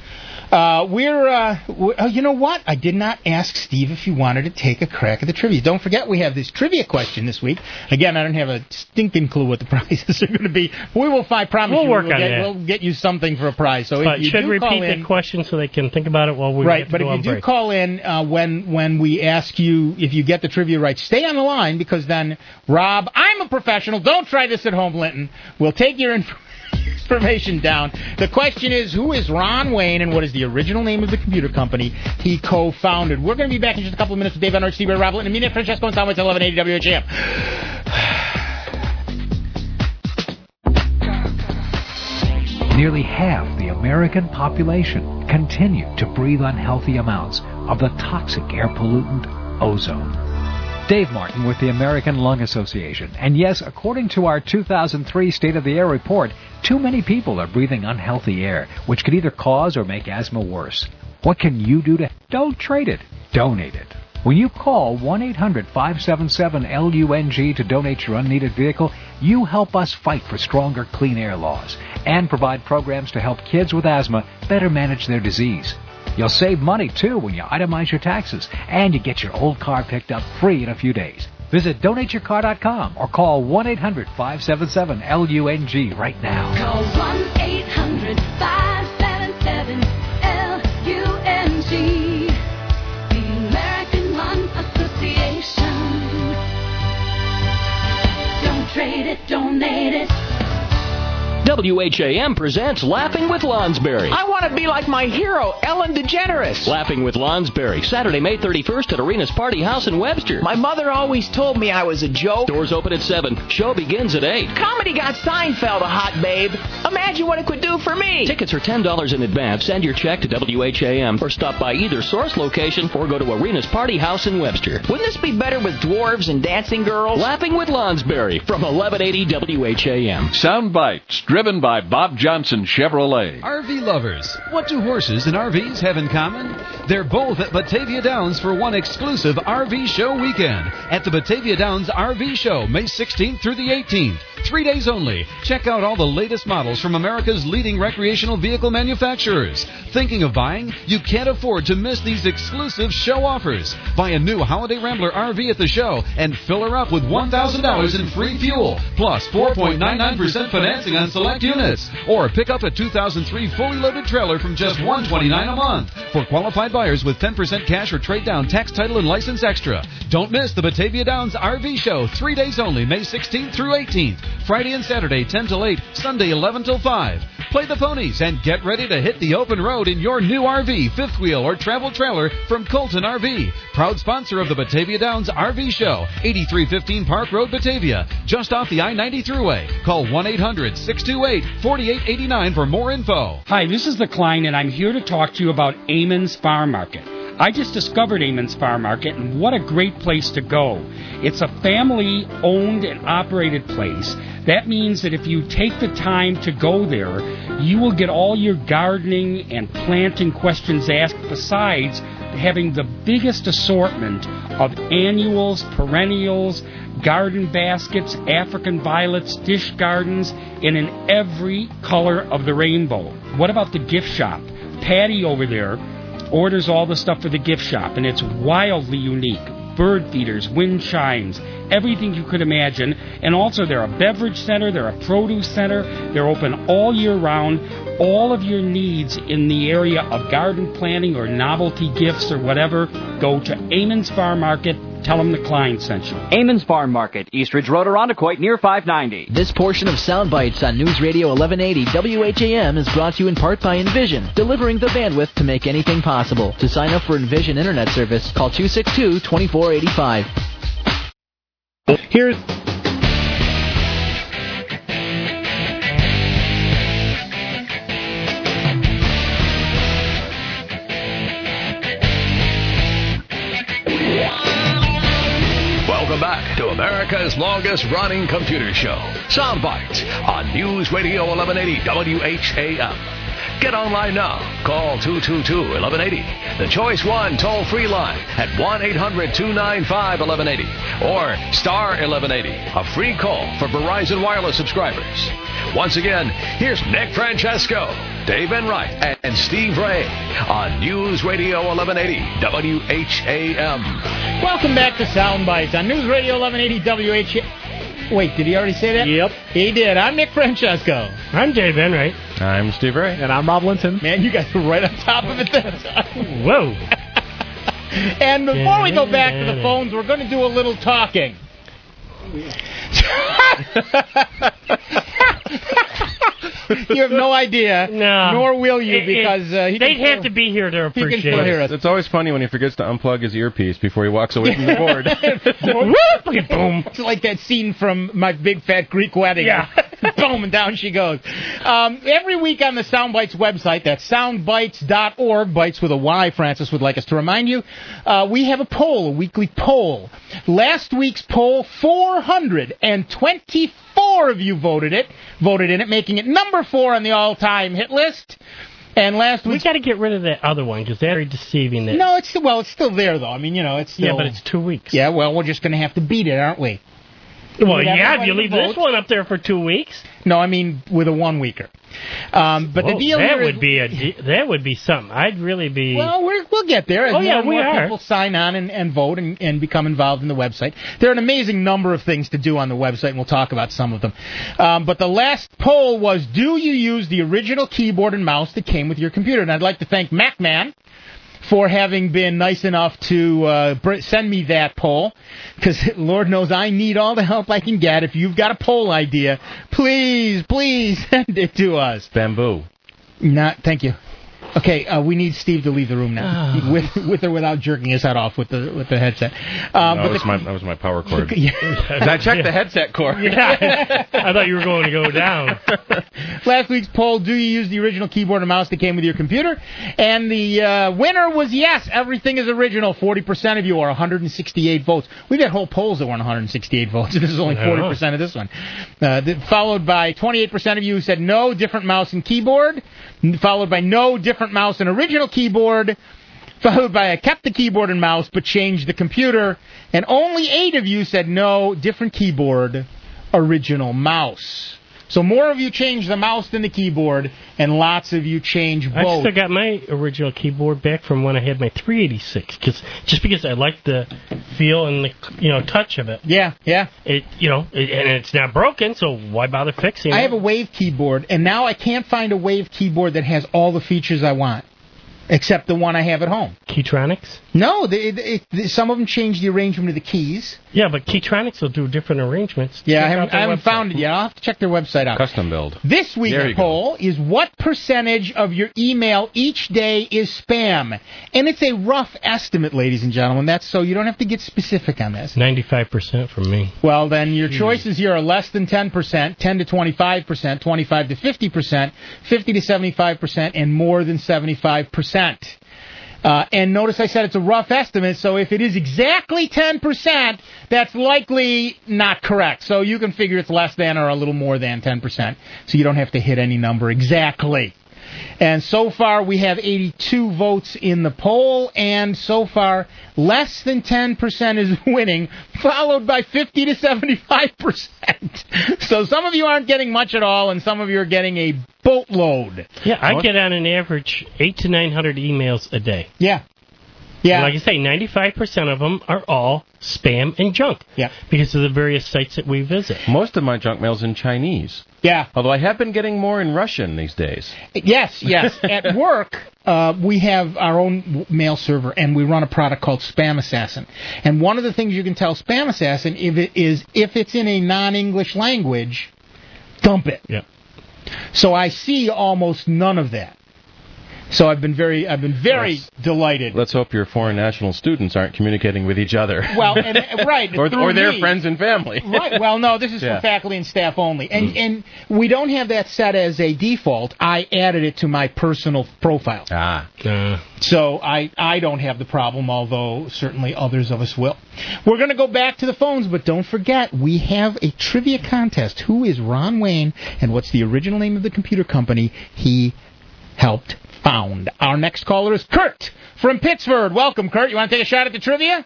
Uh, we're, uh, we, oh, you know what? I did not ask Steve if he wanted to take a crack at the trivia. Don't forget we have this trivia question this week. Again, I don't have a stinking clue what the prizes are going to be. We will find, promise we'll you, work we'll on get, that. we'll get you something for a prize. So but if you should do repeat call the in, question so they can think about it while we right, have to but go if on you do break. call in uh, when when we ask you if you get the trivia right, stay on the line because then Rob, I'm a professional. Don't try this at home, Linton. We'll take your information. information down. The question is, who is Ron Wayne and what is the original name of the computer company he co-founded? We're going to be back in just a couple of minutes with Dave Enright, Steve Ray, Rob Linton, and Mina Francesco and Soundbites eleven eighty W H A M. Nearly half the American population continue to breathe unhealthy amounts of the toxic air pollutant ozone. Dave Martin with the American Lung Association. And yes, according to our two thousand three State of the Air report, too many people are breathing unhealthy air, which could either cause or make asthma worse. What can you do to... Don't trade it. Donate it. When you call one eight hundred five seven seven L U N G to donate your unneeded vehicle, you help us fight for stronger clean air laws and provide programs to help kids with asthma better manage their disease. You'll save money, too, when you itemize your taxes, and you get your old car picked up free in a few days. Visit donate your car dot com or call one eight hundred five seven seven L U N G right now. Call one eight hundred five seven seven L U N G. The American Lung Association. Don't trade it, donate it. W H A M presents Laughing with Lonsberry. I want to be like my hero, Ellen DeGeneres. Laughing with Lonsberry, Saturday, May thirty-first at Arenas Party House in Webster. My mother always told me I was a joke. Doors open at seven. Show begins at eight. Comedy got Seinfeld a hot babe. Imagine what it could do for me. Tickets are ten dollars in advance. Send your check to W H A M or stop by either Source location or go to Arenas Party House in Webster. Wouldn't this be better with dwarves and dancing girls? Laughing with Lonsberry from eleven eighty W H A M. Soundbites. driven by Bob Johnson Chevrolet. R V lovers, what do horses and R Vs have in common? They're both at Batavia Downs for one exclusive R V show weekend at the Batavia Downs R V Show, May sixteenth through the eighteenth. Three days only. Check out all the latest models from America's leading recreational vehicle manufacturers. Thinking of buying? You can't afford to miss these exclusive show offers. Buy a new Holiday Rambler R V at the show and fill her up with one thousand dollars in free fuel, plus four point nine nine percent financing on select units. Or pick up a two thousand three fully loaded trailer from just one hundred twenty-nine dollars a month for qualified buyers with ten percent cash or trade down tax, title, and license extra. Don't miss the Batavia Downs R V Show. Three days only, May sixteenth through eighteenth. Friday and Saturday, ten till eight. Sunday, eleven till five. Play the ponies and get ready to hit the open road in your new R V, fifth wheel, or travel trailer from Colton R V. Proud sponsor of the Batavia Downs R V Show. eighty-three fifteen Park Road, Batavia. Just off the I ninety Thruway. Call one eight hundred six two eight four eight eight nine for more info. Hi, this is the Klein, and I'm here to talk to you about Amon's Farm Market. I just discovered Amon's Farm Market, and what a great place to go. It's a family-owned and operated place. That means that if you take the time to go there, you will get all your gardening and planting questions asked, besides having the biggest assortment of annuals, perennials, garden baskets, African violets, dish gardens, and in every color of the rainbow. What about the gift shop? Patty over there orders all the stuff for the gift shop, and it's wildly unique. Bird feeders, wind chimes, everything you could imagine. And also they're a beverage center, they're a produce center, they're open all year round. All of your needs in the area of garden planting or novelty gifts or whatever, go to Amon's Farm Market. Tell them the Klein sent you. Amon's Farm Market, East Ridge Road, Irondequoit, near five ninety. This portion of Sound Bites on News Radio eleven eighty W H A M is brought to you in part by Envision, delivering the bandwidth to make anything possible. To sign up for Envision Internet service, call two six two, two four eight five. Here's... Welcome back to America's longest running computer show, Sound Bites, on News Radio eleven eighty W H A M. Get online now. Call two two two, eleven eighty. The Choice One toll-free line at one eight hundred two nine five eleven eighty. Or star eleven eighty, a free call for Verizon Wireless subscribers. Once again, here's Nick Francesco, Dave Enright, and Steve Ray on News Radio eleven eighty W H A M. Welcome back to Sound Bites on News Radio eleven eighty W H A M. Wait, did he already say that? Yep. He did. I'm Nick Francesco. I'm Dave Enright. I'm Steve Ray. And I'm Rob Linton. Man, you guys were right on top of it that time. Whoa. And before we go back to the phones, we're going to do a little talking. You have no idea, no. nor will you, It- because uh, he they'd can have still- to be here to he can appreciate still it. hear us. It's always funny when he forgets to unplug his earpiece before he walks away from the board. Whoop, boom. It's like that scene from My Big Fat Greek Wedding. Yeah. Boom, and down she goes. Um, every week on the Soundbites website, that's soundbites dot org, bites with a Y, Francis would like us to remind you, uh, we have a poll, a weekly poll. Last week's poll, four hundred twenty-four of you voted it, voted in it, making it number four on the all-time hit list. And last We week, got to get rid of that other one because they're very deceiving. That. no, it's still, well, it's still there though. I mean, you know, it's still, Yeah, but it's two weeks. yeah. Well, we're just going to have to beat it, aren't we? Well, We have yeah, if everybody you leave to this vote. one up there for two weeks. No, I mean with a one weeker. Um, but Whoa, the deal that here would is, be a de- that would be something. I'd really be. well, we're, we'll get there. As Oh, more yeah, and we more are. people sign on and, and vote and, and become involved in the website. There are an amazing number of things to do on the website, and we'll talk about some of them. Um, but the last poll was, do you use the original keyboard and mouse that came with your computer? And I'd like to thank MacMan for having been nice enough to uh, br- send me that poll, because Lord knows I need all the help I can get. If you've got a poll idea, please, please send it to us. Bamboo. Not, thank you. Okay, uh, we need Steve to leave the room now, Oh. with with or without jerking his head off with the with the headset. Um, that, but was the, my, that was my power cord. Yeah. I checked the headset cord. Yeah, I thought you were going to go down. Last week's poll: do you use the original keyboard and mouse that came with your computer? And the uh, winner was yes. Everything is original. Forty percent of you, or one hundred sixty-eight votes. We've had whole polls that were one hundred sixty-eight votes. This is only forty percent of this one. Uh, th- followed by twenty-eight percent of you who said no, different mouse and keyboard. Followed by no, different mouse and original keyboard. Followed by I kept the keyboard and mouse but changed the computer. And only eight of you said no, different keyboard, original mouse. So more of you changed the mouse than the keyboard, and lots of you changed I both. still got my original keyboard back from when I had my three eighty-six, cause, just because I like the feel and the you know touch of it. Yeah, yeah. It you know, it, and it's not broken, so why bother fixing it? I have a Wave keyboard, and now I can't find a Wave keyboard that has all the features I want, except the one I have at home. Keytronics? No, they, they, they, some of them change the arrangement of the keys. Yeah, but Keytronics will do different arrangements. Yeah, Check I out haven't, their I haven't website. found it yet. I'll have to check their website out. Custom build. This There week's you go. poll is what percentage of your email each day is spam? And it's a rough estimate, ladies and gentlemen. That's so you don't have to get specific on this. ninety-five percent for me. Well, then your choices here are less than ten percent, ten to twenty-five percent, twenty-five to fifty percent, fifty to seventy-five percent, and more than seventy-five percent. Uh, and notice I said it's a rough estimate, so if it is exactly ten percent, that's likely not correct. So you can figure it's less than or a little more than ten percent, so you don't have to hit any number exactly. And so far, we have eighty-two votes in the poll, and so far, less than ten percent is winning, followed by fifty to seventy-five percent. So some of you aren't getting much at all, and some of you are getting a boatload. Yeah, I get on an average eight to nine hundred emails a day. Yeah. Yeah. And like I say, ninety-five percent of them are all spam and junk. Yeah. Because of the various sites that we visit. Most of my junk mail's in Chinese. Yeah. Although I have been getting more in Russian these days. Yes, yes. At work, uh, we have our own w- mail server, and we run a product called Spam Assassin. And one of the things you can tell Spam Assassin if it is if it's in a non-English language, dump it. Yeah. So I see almost none of that. So I've been very, I've been very Yes. delighted. Let's hope your foreign national students aren't communicating with each other. Well, and, and- right, or, through or their me. friends and family. Right. Well, no, this is Yeah. for faculty and staff only, and and we don't have that set as a default. I added it to my personal profile. Ah. Uh, So I, I don't have the problem, although certainly others of us will. We're going to go back to the phones, but don't forget, we have a trivia contest. Who is Ron Wayne, and what's the original name of the computer company he helped found? Our next caller is Kurt from Pittsburgh. Welcome, Kurt. You want to take a shot at the trivia?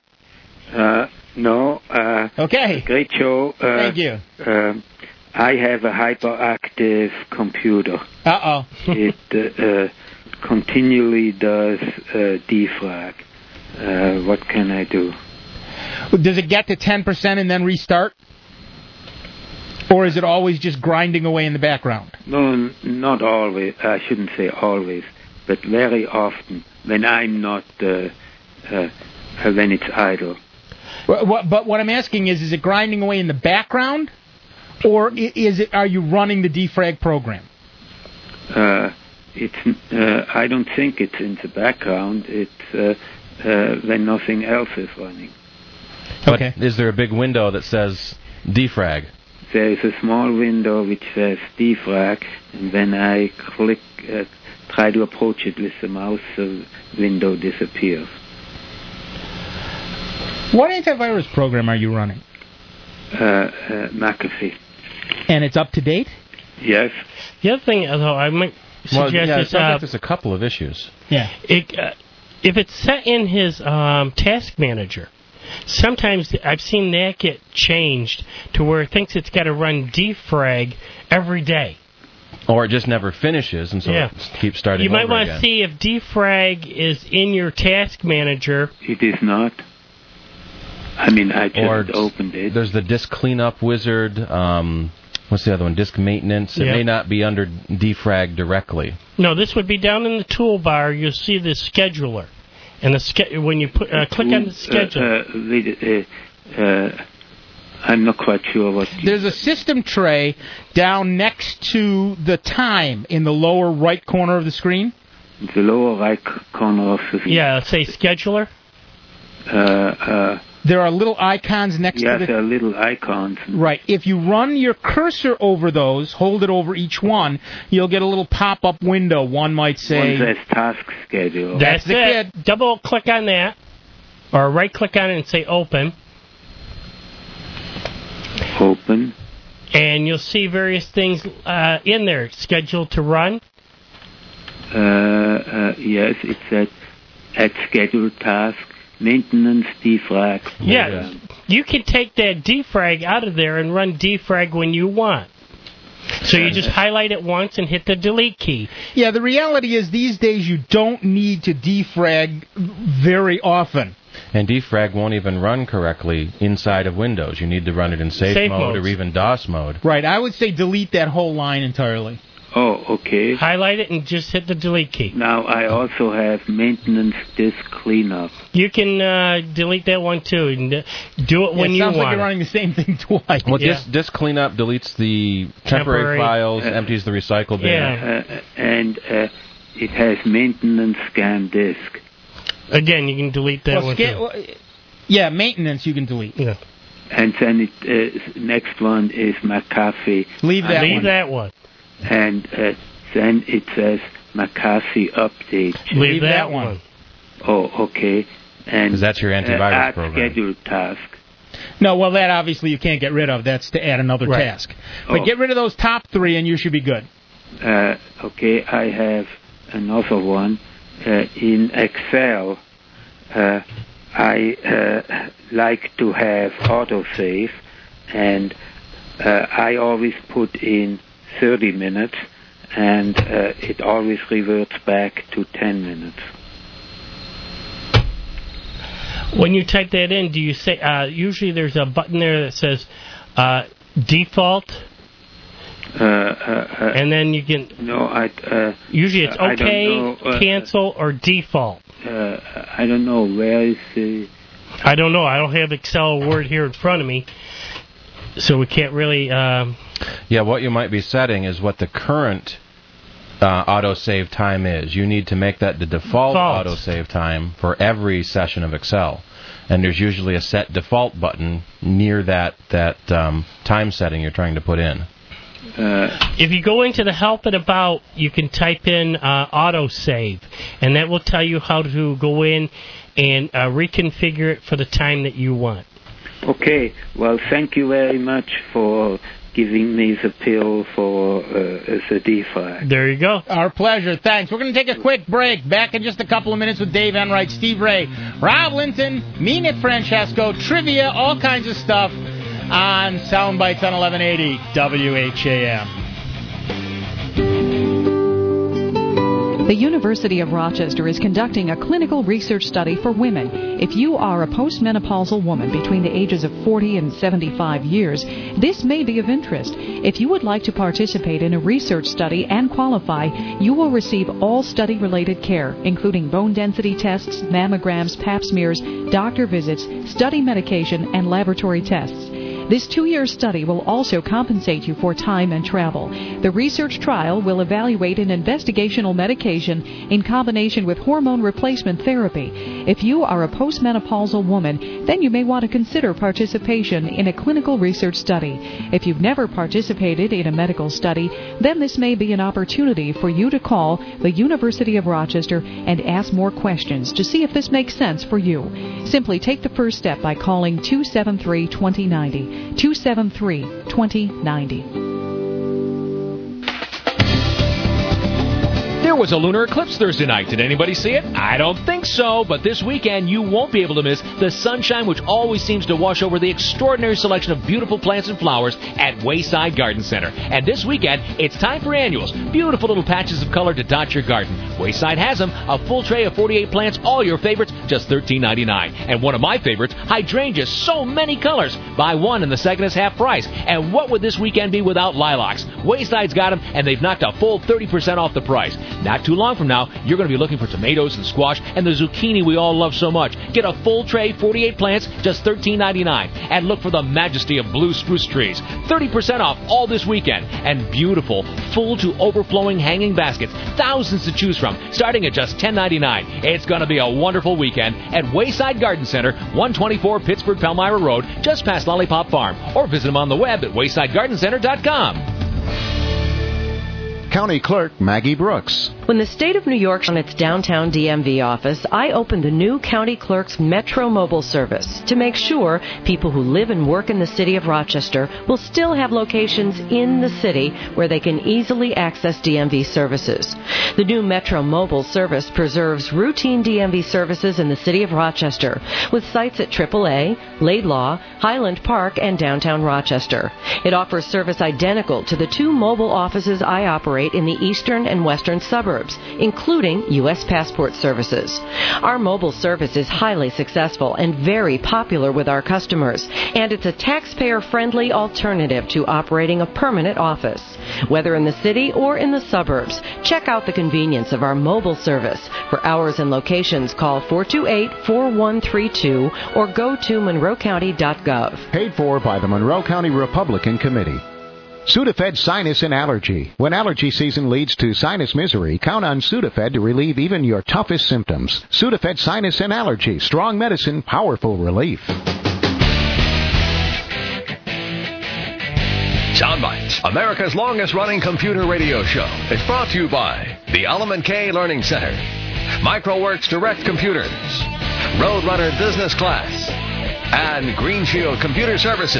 Uh, no. Uh, okay. Great show. Uh, Thank you. Um, I have a hyperactive computer. Uh-oh. It uh, uh, continually does uh, defrag. Uh, what can I do? Does it get to ten percent and then restart? Or is it always just grinding away in the background? No, n- not always. I shouldn't say always, but very often when I'm not, uh, uh, when it's idle. But what, but what I'm asking is, is it grinding away in the background, or i- is it? Are you running the defrag program? Uh, it's. Uh, I don't think it's in the background. It's uh, uh, when nothing else is running. Okay. But is there a big window that says defrag? There is a small window which says defrag, and when I click, uh, try to approach it with the mouse, the window disappears. What antivirus program are you running? Uh, uh, McAfee. And it's up to date? Yes. The other thing, though, I might Well, suggest yeah, is, it sounds uh, like there's a couple of issues. Yeah. It, uh, if it's set in his um, task manager, sometimes I've seen that get changed to where it thinks it's got to run defrag every day. Or it just never finishes, and so Yeah. it keeps starting You might over want to again. see if defrag is in your task manager. It is not. I mean, I just Or opened it. There's the disk cleanup wizard. Um, what's the other one? Disk maintenance. It Yeah. may not be under defrag directly. No, this would be down in the toolbar. You'll see the scheduler. And the ske- when you put uh, click on the schedule. Uh, uh, wait, uh, uh, I'm not quite sure what. There's a system tray down next to the time in the lower right corner of the screen. in the lower right corner of the... Yeah, say scheduler. Uh, uh, there are little icons next yes, to the... Yes, there are little icons. Right. If you run your cursor over those, hold it over each one, you'll get a little pop-up window. One might say... One says task schedule. That's, That's it. Kid. Double-click on that, or right-click on it and say open. Open. And you'll see various things uh, in there. Scheduled to run. Uh, uh, yes, it says at scheduled task, maintenance defrag. Yeah, you can take that defrag out of there and run defrag when you want. So you just highlight it once and hit the delete key. Yeah, the reality is these days you don't need to defrag very often. And defrag won't even run correctly inside of Windows. You need to run it in safe, safe mode modes. or even DOS mode. Right, I would say delete that whole line entirely. Oh, okay. Highlight it and just hit the delete key. Now I also have maintenance disk cleanup. You can uh, delete that one too and uh, do it yeah, when it you sounds want. like you're running the same thing twice. Well, yeah. disk, disk cleanup deletes the temporary, temporary files, uh, empties the recycle bin. Yeah. Uh, and uh, it has maintenance scan disk. Again, you can delete that well, one sca- too. well, yeah, maintenance you can delete. Yeah. And then it uh, next one is McAfee. Leave that Leave one. that one. And uh, then it says McAfee update. Leave, Leave that, that one. one. Oh, okay. And because that's your antivirus uh, add program. scheduled task. No, well, that obviously you can't get rid of. That's to add another right. task. But oh. get rid of those top three, and you should be good. Uh, okay, I have another one. Uh, in Excel, uh, I uh, like to have autosave, and uh, I always put in thirty minutes, and uh, it always reverts back to ten minutes. When you type that in, do you say, uh, usually there's a button there that says uh, default, uh, uh, uh, and then you can... No, I... Uh, usually it's okay, uh, cancel, or default. Uh, I don't know, where is the... I don't know, I don't have Excel Word here in front of me, so we can't really... Um, yeah, what you might be setting is what the current uh, autosave time is. You need to make that the default Default. autosave time for every session of Excel. And there's usually a set default button near that, that um, time setting you're trying to put in. Uh, if you go into the help and about, you can type in uh, autosave, and that will tell you how to go in and uh, reconfigure it for the time that you want. Okay, well, thank you very much for giving me the pill for uh, the defrag. There you go. Our pleasure. Thanks. We're going to take a quick break. Back in just a couple of minutes with Dave Enright, Steve Ray, Rob Linton, me, Nick Francesco, trivia, all kinds of stuff on Soundbites on eleven eighty W H A M. The University of Rochester is conducting a clinical research study for women. If you are a postmenopausal woman between the ages of forty and seventy-five years, this may be of interest. If you would like to participate in a research study and qualify, you will receive all study-related care, including bone density tests, mammograms, pap smears, doctor visits, study medication, and laboratory tests. This two-year study will also compensate you for time and travel. The research trial will evaluate an investigational medication in combination with hormone replacement therapy. If you are a postmenopausal woman, then you may want to consider participation in a clinical research study. If you've never participated in a medical study, then this may be an opportunity for you to call the University of Rochester and ask more questions to see if this makes sense for you. Simply take the first step by calling two seven three, two zero nine zero. two seven three, two zero nine zero. There was a lunar eclipse Thursday night. Did anybody see it? I don't think so, but this weekend you won't be able to miss the sunshine which always seems to wash over the extraordinary selection of beautiful plants and flowers at Wayside Garden Center. And this weekend, it's time for annuals. Beautiful little patches of color to dot your garden. Wayside has them. A full tray of forty-eight plants, all your favorites, just thirteen ninety-nine. And one of my favorites, hydrangeas, so many colors. Buy one and the second is half price. And what would this weekend be without lilacs? Wayside's got them, and they've knocked a full thirty percent off the price. Not too long from now, you're going to be looking for tomatoes and squash and the zucchini we all love so much. Get a full tray, forty-eight plants, just thirteen ninety-nine. And look for the majesty of blue spruce trees. thirty percent off all this weekend. And beautiful, full to overflowing hanging baskets. Thousands to choose from, starting at just ten ninety-nine. It's going to be a wonderful weekend at Wayside Garden Center, one twenty-four Pittsburgh Palmyra Road, just past Lollipop Farm. Or visit them on the web at wayside garden center dot com. County Clerk Maggie Brooks. When the state of New York on its downtown D M V office, I opened the new County Clerk's Metro Mobile service to make sure people who live and work in the city of Rochester will still have locations in the city where they can easily access D M V services. The new Metro Mobile service preserves routine D M V services in the city of Rochester with sites at triple A, Laidlaw, Highland Park, and downtown Rochester. It offers service identical to the two mobile offices I operate in the eastern and western suburbs, including U S passport services. Our mobile service is highly successful and very popular with our customers, and it's a taxpayer-friendly alternative to operating a permanent office. Whether in the city or in the suburbs, check out the convenience of our mobile service. For hours and locations, call four two eight, four one three two or go to monroe county dot gov. Paid for by the Monroe County Republican Committee. Sudafed Sinus and Allergy. When allergy season leads to sinus misery, count on Sudafed to relieve even your toughest symptoms. Sudafed Sinus and Allergy. Strong medicine, powerful relief. Soundbites, America's longest-running computer radio show, is brought to you by the Element K Learning Center, MicroWorks Direct Computers, Roadrunner Business Class, and Green Shield Computer Services.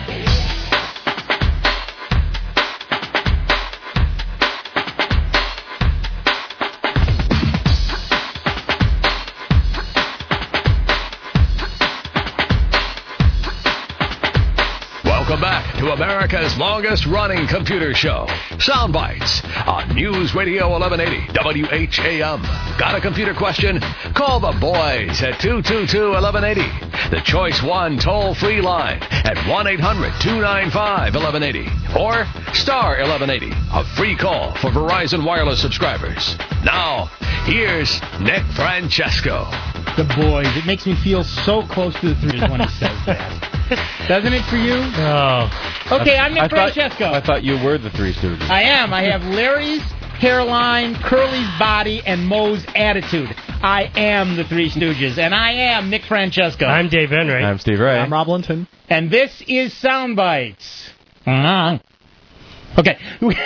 Welcome back to America's longest-running computer show, Soundbites, on News Radio eleven eighty W H A M. Got a computer question? Call the boys at two two two, eleven eighty. The Choice One toll-free line at one eight hundred, two nine five, eleven eighty. Or star eleven eighty, a free call for Verizon Wireless subscribers. Now, here's Nick Francesco. The boys. It makes me feel so close to the threes when he says that. Doesn't it for you? Oh. Okay, I'm Nick I thought, Francesco. I thought you were the Three Stooges. I am. I have Larry's hairline, Curly's body, and Moe's attitude. I am the Three Stooges, and I am Nick Francesco. I'm Dave Henry. I'm Steve Ray. I'm Rob Linton. And this is Soundbites. Uh-huh. Okay.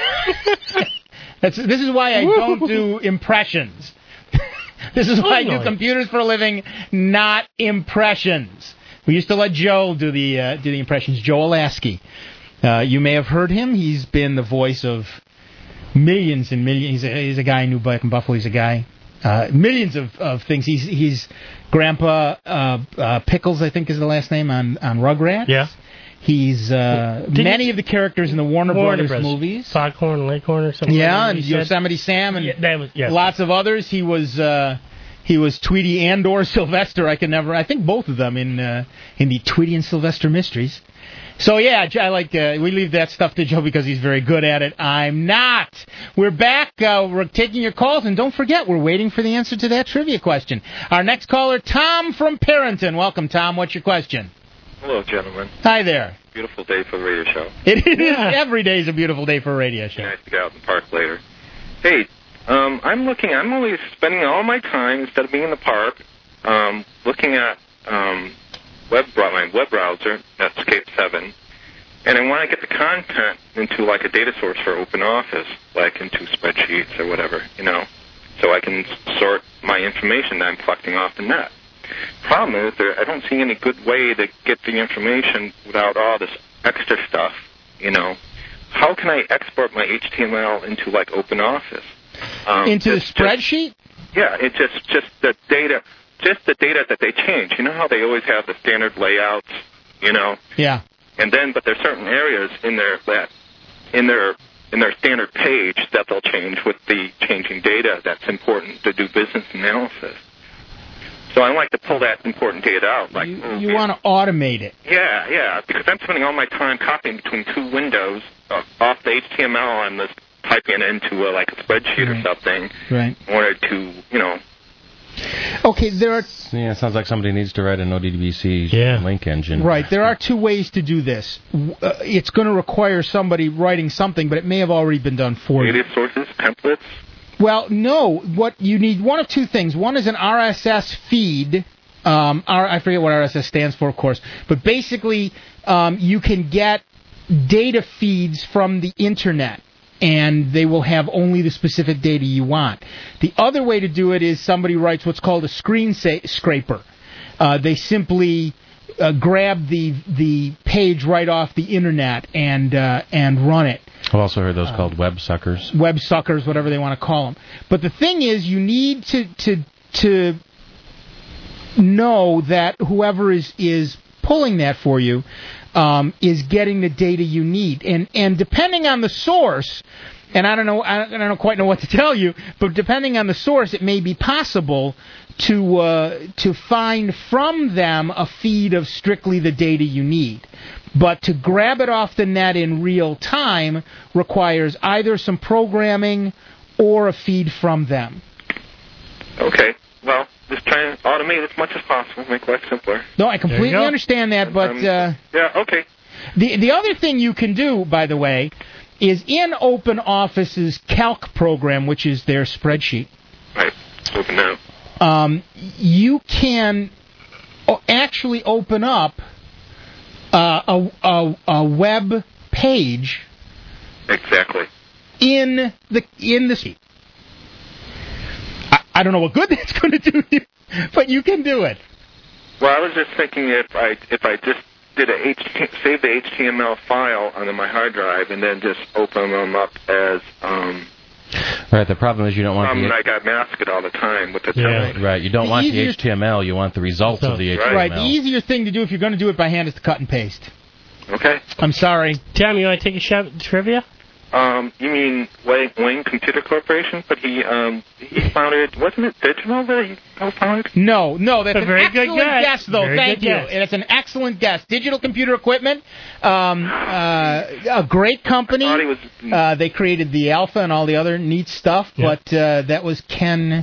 That's, this is why I don't do impressions. This is why I do computers for a living, not impressions. We used to let Joe do the uh, do the impressions. Joe Alasky. Uh, you may have heard him. He's been the voice of millions and millions. He's a, he's a guy I knew back in Buffalo. He's a guy. Uh, millions of, of things. He's he's Grandpa uh, uh, Pickles, I think is the last name, on, on Rugrats. Yeah. He's uh, many he, of the characters in the Warner, Warner Brothers, Brothers movies. Foghorn Leghorn or something. Yeah, like and you Yosemite Sam and yeah, that was, yeah. lots of others. He was uh, he was Tweety and or Sylvester. I can never. I think both of them in uh, in the Tweety and Sylvester mysteries. So yeah, I like uh, we leave that stuff to Joe because he's very good at it. I'm not. We're back. Uh, we're taking your calls, and don't forget, we're waiting for the answer to that trivia question. Our next caller, Tom from Parrington. Welcome, Tom. What's your question? Hello, gentlemen. Hi there. Beautiful day for the radio show. It is. Yeah. Every day is a beautiful day for a radio show. Nice to get out in the park later. Hey, um, I'm looking. I'm always spending all my time instead of being in the park, um, looking at um, web my web browser, Netscape seven, and I want to get the content into like a data source for OpenOffice, like into spreadsheets or whatever, you know, so I can sort my information that I'm collecting off the net. Problem is, there, I don't see any good way to get the information without all this extra stuff, you know. How can I export my H T M L into, like, OpenOffice? Um, into the spreadsheet? Just, yeah, it's just, just the data, just the data that they change. You know how they always have the standard layouts, you know? Yeah. And then, but there's certain areas in their, that, in their, in their standard page that they'll change with the changing data that's important to do business analysis. So I like to pull that important data out. Like You, you want to automate it. Yeah, yeah, because I'm spending all my time copying between two windows uh, off the H T M L on this typing it into uh, like a spreadsheet Right. or something Right. in order to, you know. Okay, there are Yeah, it sounds like somebody needs to write an O D B C link engine. Right. There are two ways to do this. W- Uh, it's going to require somebody writing something, but it may have already been done for you. Data sources, templates. Well, no. What you need, one of two things. One is an R S S feed. Um, R, I forget what R S S stands for, of course. But basically, um, you can get data feeds from the Internet, and they will have only the specific data you want. The other way to do it is somebody writes what's called a screen sa- scraper. Uh, they simply uh, grab the the page right off the Internet and uh, and run it. I've also heard those called web suckers. Web suckers, whatever they want to call them. But the thing is, you need to to to know that whoever is is pulling that for you um, is getting the data you need, and and depending on the source. And I don't know, I don't, I don't quite know what to tell you, but depending on the source, it may be possible to uh, to find from them a feed of strictly the data you need. But to grab it off the net in real time requires either some programming or a feed from them. Okay. Well, just try and automate as much as possible, make life simpler. No, I completely understand that, but Um, uh, yeah, okay. the the other thing you can do, by the way, is in OpenOffice's Calc program, which is their spreadsheet. Right. Open now. Um, you can o- actually open up uh, a, a a web page Exactly. in the in the sheet. I, I don't know what good that's going to do you, but you can do it. Well, I was just thinking if I if I just did a H T, save the H T M L file onto my hard drive and then just open them up as um. Right. The problem is you don't want Um, the I got masked all the time with the yeah. template. Right. You don't The want the easier- H T M L. You want the results of the H T M L. Right. The easier thing to do if you're going to do it by hand is to cut and paste. Okay. I'm sorry. Tom, you want to take a shot at trivia? Um, you mean Wayne, Wayne Computer Corporation? But he um he founded, wasn't it Digital that he co-founded? No, no, that's A an very good excellent guess. guess, though. Very Thank good you. guess. That's an excellent guess. Digital Computer Equipment, um, uh, a great company. I thought he was. Uh, they created the Alpha and all the other neat stuff, Yeah. but uh, that was Ken.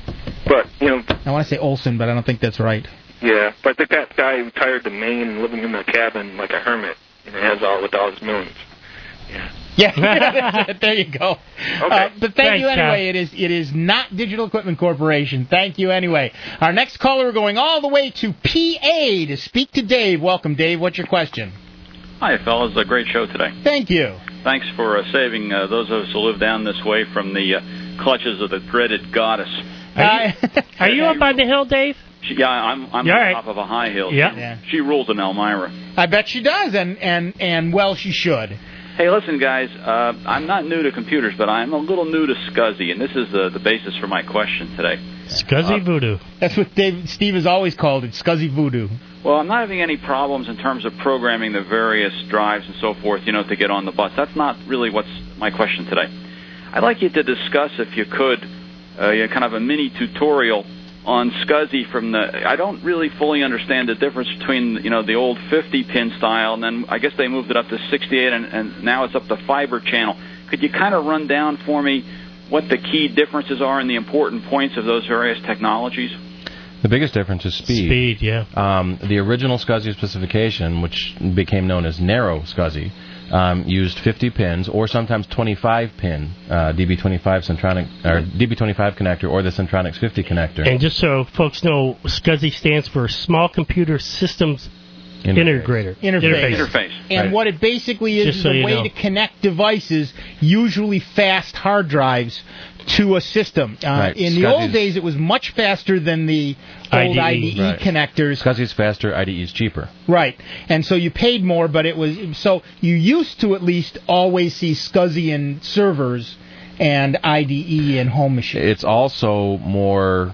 But you know, I want to say Olson, but I don't think that's right. yeah. But the that guy retired to Maine and living in a cabin like a hermit, and has all with all his millions. Yeah. Yeah, that's it. There you go. Okay. Uh, but thank Thanks, you anyway. Tom. It is it is not Digital Equipment Corporation. Thank you anyway. Our next caller, we're going all the way to P A to speak to Dave. Welcome, Dave. What's your question? Hi, fellas. A great show today. Thank you. Thanks for uh, saving uh, those of us who live down this way from the uh, clutches of the dreaded goddess. Are you, are you up on the hill, Dave? She, yeah, I'm, I'm You're on right. top of a high hill. Yeah. Yeah. She rules in Elmira. I bet she does, and and and well, she should. Hey, listen, guys. Uh, I'm not new to computers, but I'm a little new to SCSI, and this is the, the basis for my question today. Scuzzy Uh, voodoo. That's what Dave, Steve has always called it, Scuzzy Voodoo. Well, I'm not having any problems in terms of programming the various drives and so forth, you know, to get on the bus. That's not really what's my question today. I'd like you to discuss, if you could, uh, you know, kind of a mini tutorial on SCSI from the. I don't really fully understand the difference between, you know, the old fifty pin style, and then I guess they moved it up to sixty-eight, and, and now it's up to fiber channel. Could you kind of run down for me what the key differences are and the important points of those various technologies? The biggest difference is speed. Speed, yeah. Um, the original SCSI specification, which became known as narrow SCSI, um, used fifty pins or sometimes twenty-five pin uh, D B twenty-five Centronic or D B twenty-five connector or the Centronics fifty connector. And just so folks know, SCSI stands for Small Computer Systems Interface. Integrator. Interface. Interface. And Right. what it basically is Just is so a you way know. to connect devices, usually fast hard drives, to a system. Uh, Right. In the SCSI's old days, it was much faster than the old I I D D E. E Right. connectors. SCSI's faster, I D E's cheaper. Right. And so you paid more, but it was so you used to at least always see SCSI in servers and I D E in home machines. It's also more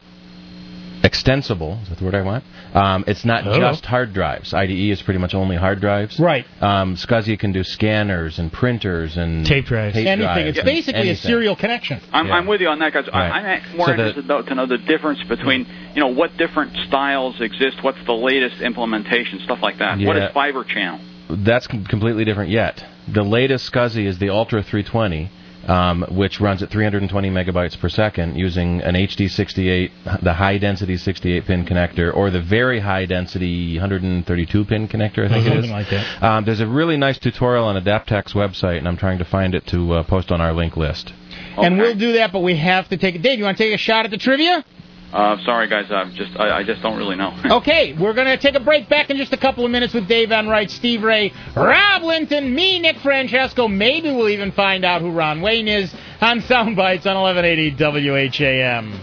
extensible. Is that the word I want? Um, it's not Oh. just hard drives. I D E is pretty much only hard drives. Right. Um, SCSI can do scanners and printers and Tape drives. tape Anything. drives It's and basically a anything. serial connection. I'm, Yeah. I'm with you on that, guys. I, Right. I'm more So the- interested though, to know the difference between, you know, what different styles exist, what's the latest implementation, stuff like that. What Yeah. is fiber channel? That's com- completely different yet. The latest SCSI is the Ultra three twenty, um, which runs at three hundred twenty megabytes per second using an H D sixty-eight, the high-density sixty-eight pin connector, or the very high-density one hundred thirty-two pin connector, I think Something it is. like that. Um, there's a really nice tutorial on Adaptec's website, and I'm trying to find it to uh, post on our link list. And we'll do that, but we have to take it. Dave, you want to take a shot at the trivia? Uh, sorry, guys. I'm just I, I just don't really know. Okay, we're going to take a break. Back in just a couple of minutes with Dave Van Wright, Steve Ray, Rob Linton, me, Nick Francesco. Maybe we'll even find out who Ron Wayne is on Soundbites on eleven eighty W H A M.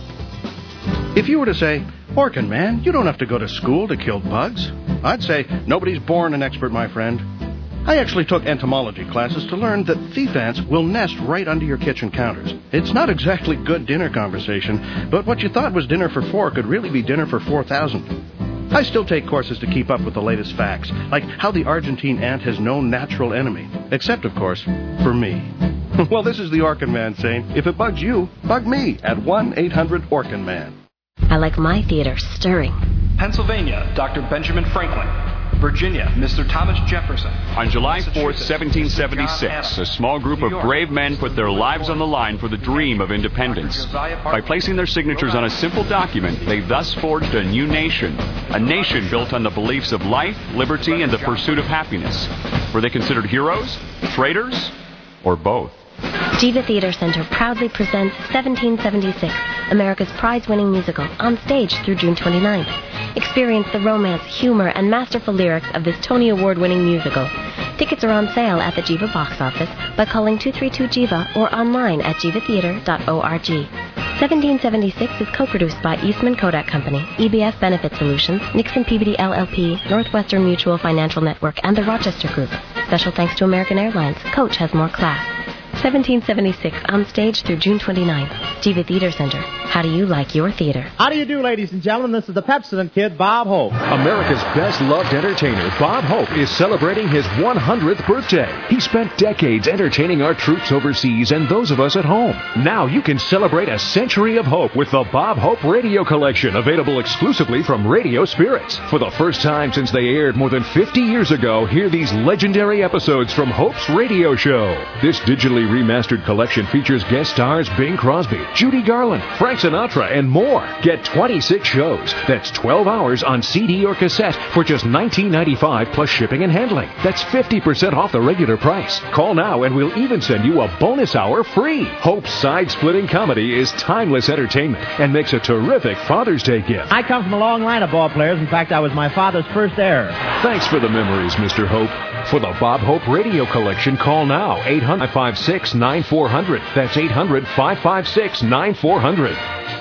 If you were to say, Orkin, man, you don't have to go to school to kill bugs, I'd say, nobody's born an expert, my friend. I actually took entomology classes to learn that thief ants will nest right under your kitchen counters. It's not exactly good dinner conversation, but what you thought was dinner for four could really be dinner for four thousand. I still take courses to keep up with the latest facts, like how the Argentine ant has no natural enemy, except, of course, for me. Well, this is the Orkin Man saying, if it bugs you, bug me at one eight hundred Orkin Man. I like my theater stirring. Pennsylvania, Doctor Benjamin Franklin. Virginia, Mister Thomas Jefferson. On July fourth, seventeen seventy-six, a small group of brave men put their lives on the line for the dream of independence. By placing their signatures on a simple document, they thus forged a new nation, a nation built on the beliefs of life, liberty, and the pursuit of happiness. Were they considered heroes, traitors, or both? Jiva Theater Center proudly presents seventeen seventy-six, America's prize-winning musical, on stage through June twenty-ninth. Experience the romance, humor, and masterful lyrics of this Tony Award-winning musical. Tickets are on sale at the Jiva box office by calling two three two Jiva or online at jiva theater dot org. seventeen seventy-six is co-produced by Eastman Kodak Company, E B F Benefit Solutions, Nixon P B D L L P, Northwestern Mutual Financial Network, and the Rochester Group. Special thanks to American Airlines. Coach has more class. seventeen seventy-six on stage through June twenty-ninth. Jiva Theater Center. How do you like your theater? How do you do, ladies and gentlemen? This is the Pepsodent Kid, Bob Hope. America's best-loved entertainer, Bob Hope, is celebrating his one hundredth birthday. He spent decades entertaining our troops overseas and those of us at home. Now you can celebrate a century of hope with the Bob Hope Radio Collection, available exclusively from Radio Spirits. For the first time since they aired more than fifty years ago, hear these legendary episodes from Hope's radio show. This digitally remastered collection features guest stars Bing Crosby, Judy Garland, Frank Sinatra, and more. Get twenty-six shows. That's twelve hours on C D or cassette for just nineteen ninety-five plus shipping and handling. That's fifty percent off the regular price. Call now and we'll even send you a bonus hour free. Hope's side-splitting comedy is timeless entertainment and makes a terrific Father's Day gift. I come from a long line of ball players. In fact, I was my father's first heir. Thanks for the memories, Mister Hope. For the Bob Hope Radio Collection, call now, eight hundred, five five six, nine four hundred. That's eight hundred, five five six, nine four hundred.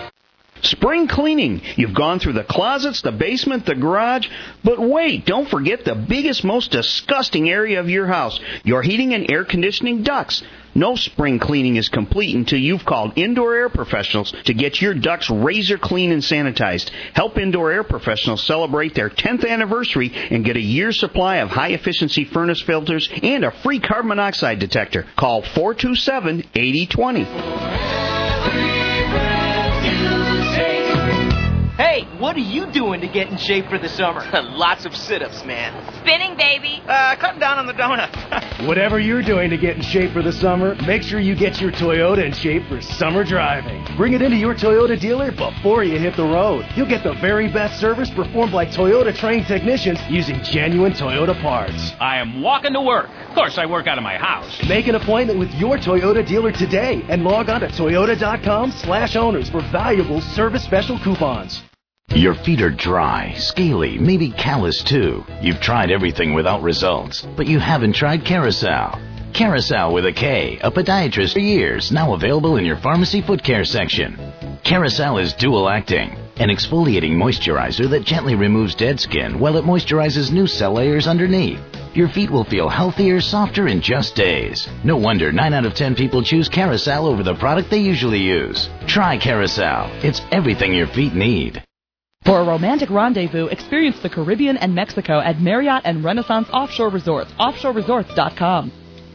Spring cleaning. You've gone through the closets, the basement, the garage. But wait, don't forget the biggest, most disgusting area of your house, your heating and air conditioning ducts. No spring cleaning is complete until you've called Indoor Air Professionals to get your ducts razor clean and sanitized. Help Indoor Air Professionals celebrate their tenth anniversary and get a year's supply of high-efficiency furnace filters and a free carbon monoxide detector. Call four two seven, eight zero two zero. Hey, what are you doing to get in shape for the summer? Lots of sit-ups, man. Spinning, baby. Uh, cutting down on the donuts. Whatever you're doing to get in shape for the summer, make sure you get your Toyota in shape for summer driving. Bring it into your Toyota dealer before you hit the road. You'll get the very best service performed by Toyota-trained technicians using genuine Toyota parts. I am walking to work. Of course, I work out of my house. Make an appointment with your Toyota dealer today and log on to toyota.com slash owners for valuable service special coupons. Your feet are dry, scaly, maybe callous too. You've tried everything without results, but you haven't tried Carousel. Carousel with a K, a podiatrist for years, now available in your pharmacy foot care section. Carousel is dual acting, an exfoliating moisturizer that gently removes dead skin while it moisturizes new cell layers underneath. Your feet will feel healthier, softer in just days. No wonder nine out of ten people choose Carousel over the product they usually use. Try Carousel. It's everything your feet need. For a romantic rendezvous, experience the Caribbean and Mexico at Marriott and Renaissance Offshore Resorts, offshore resorts dot com.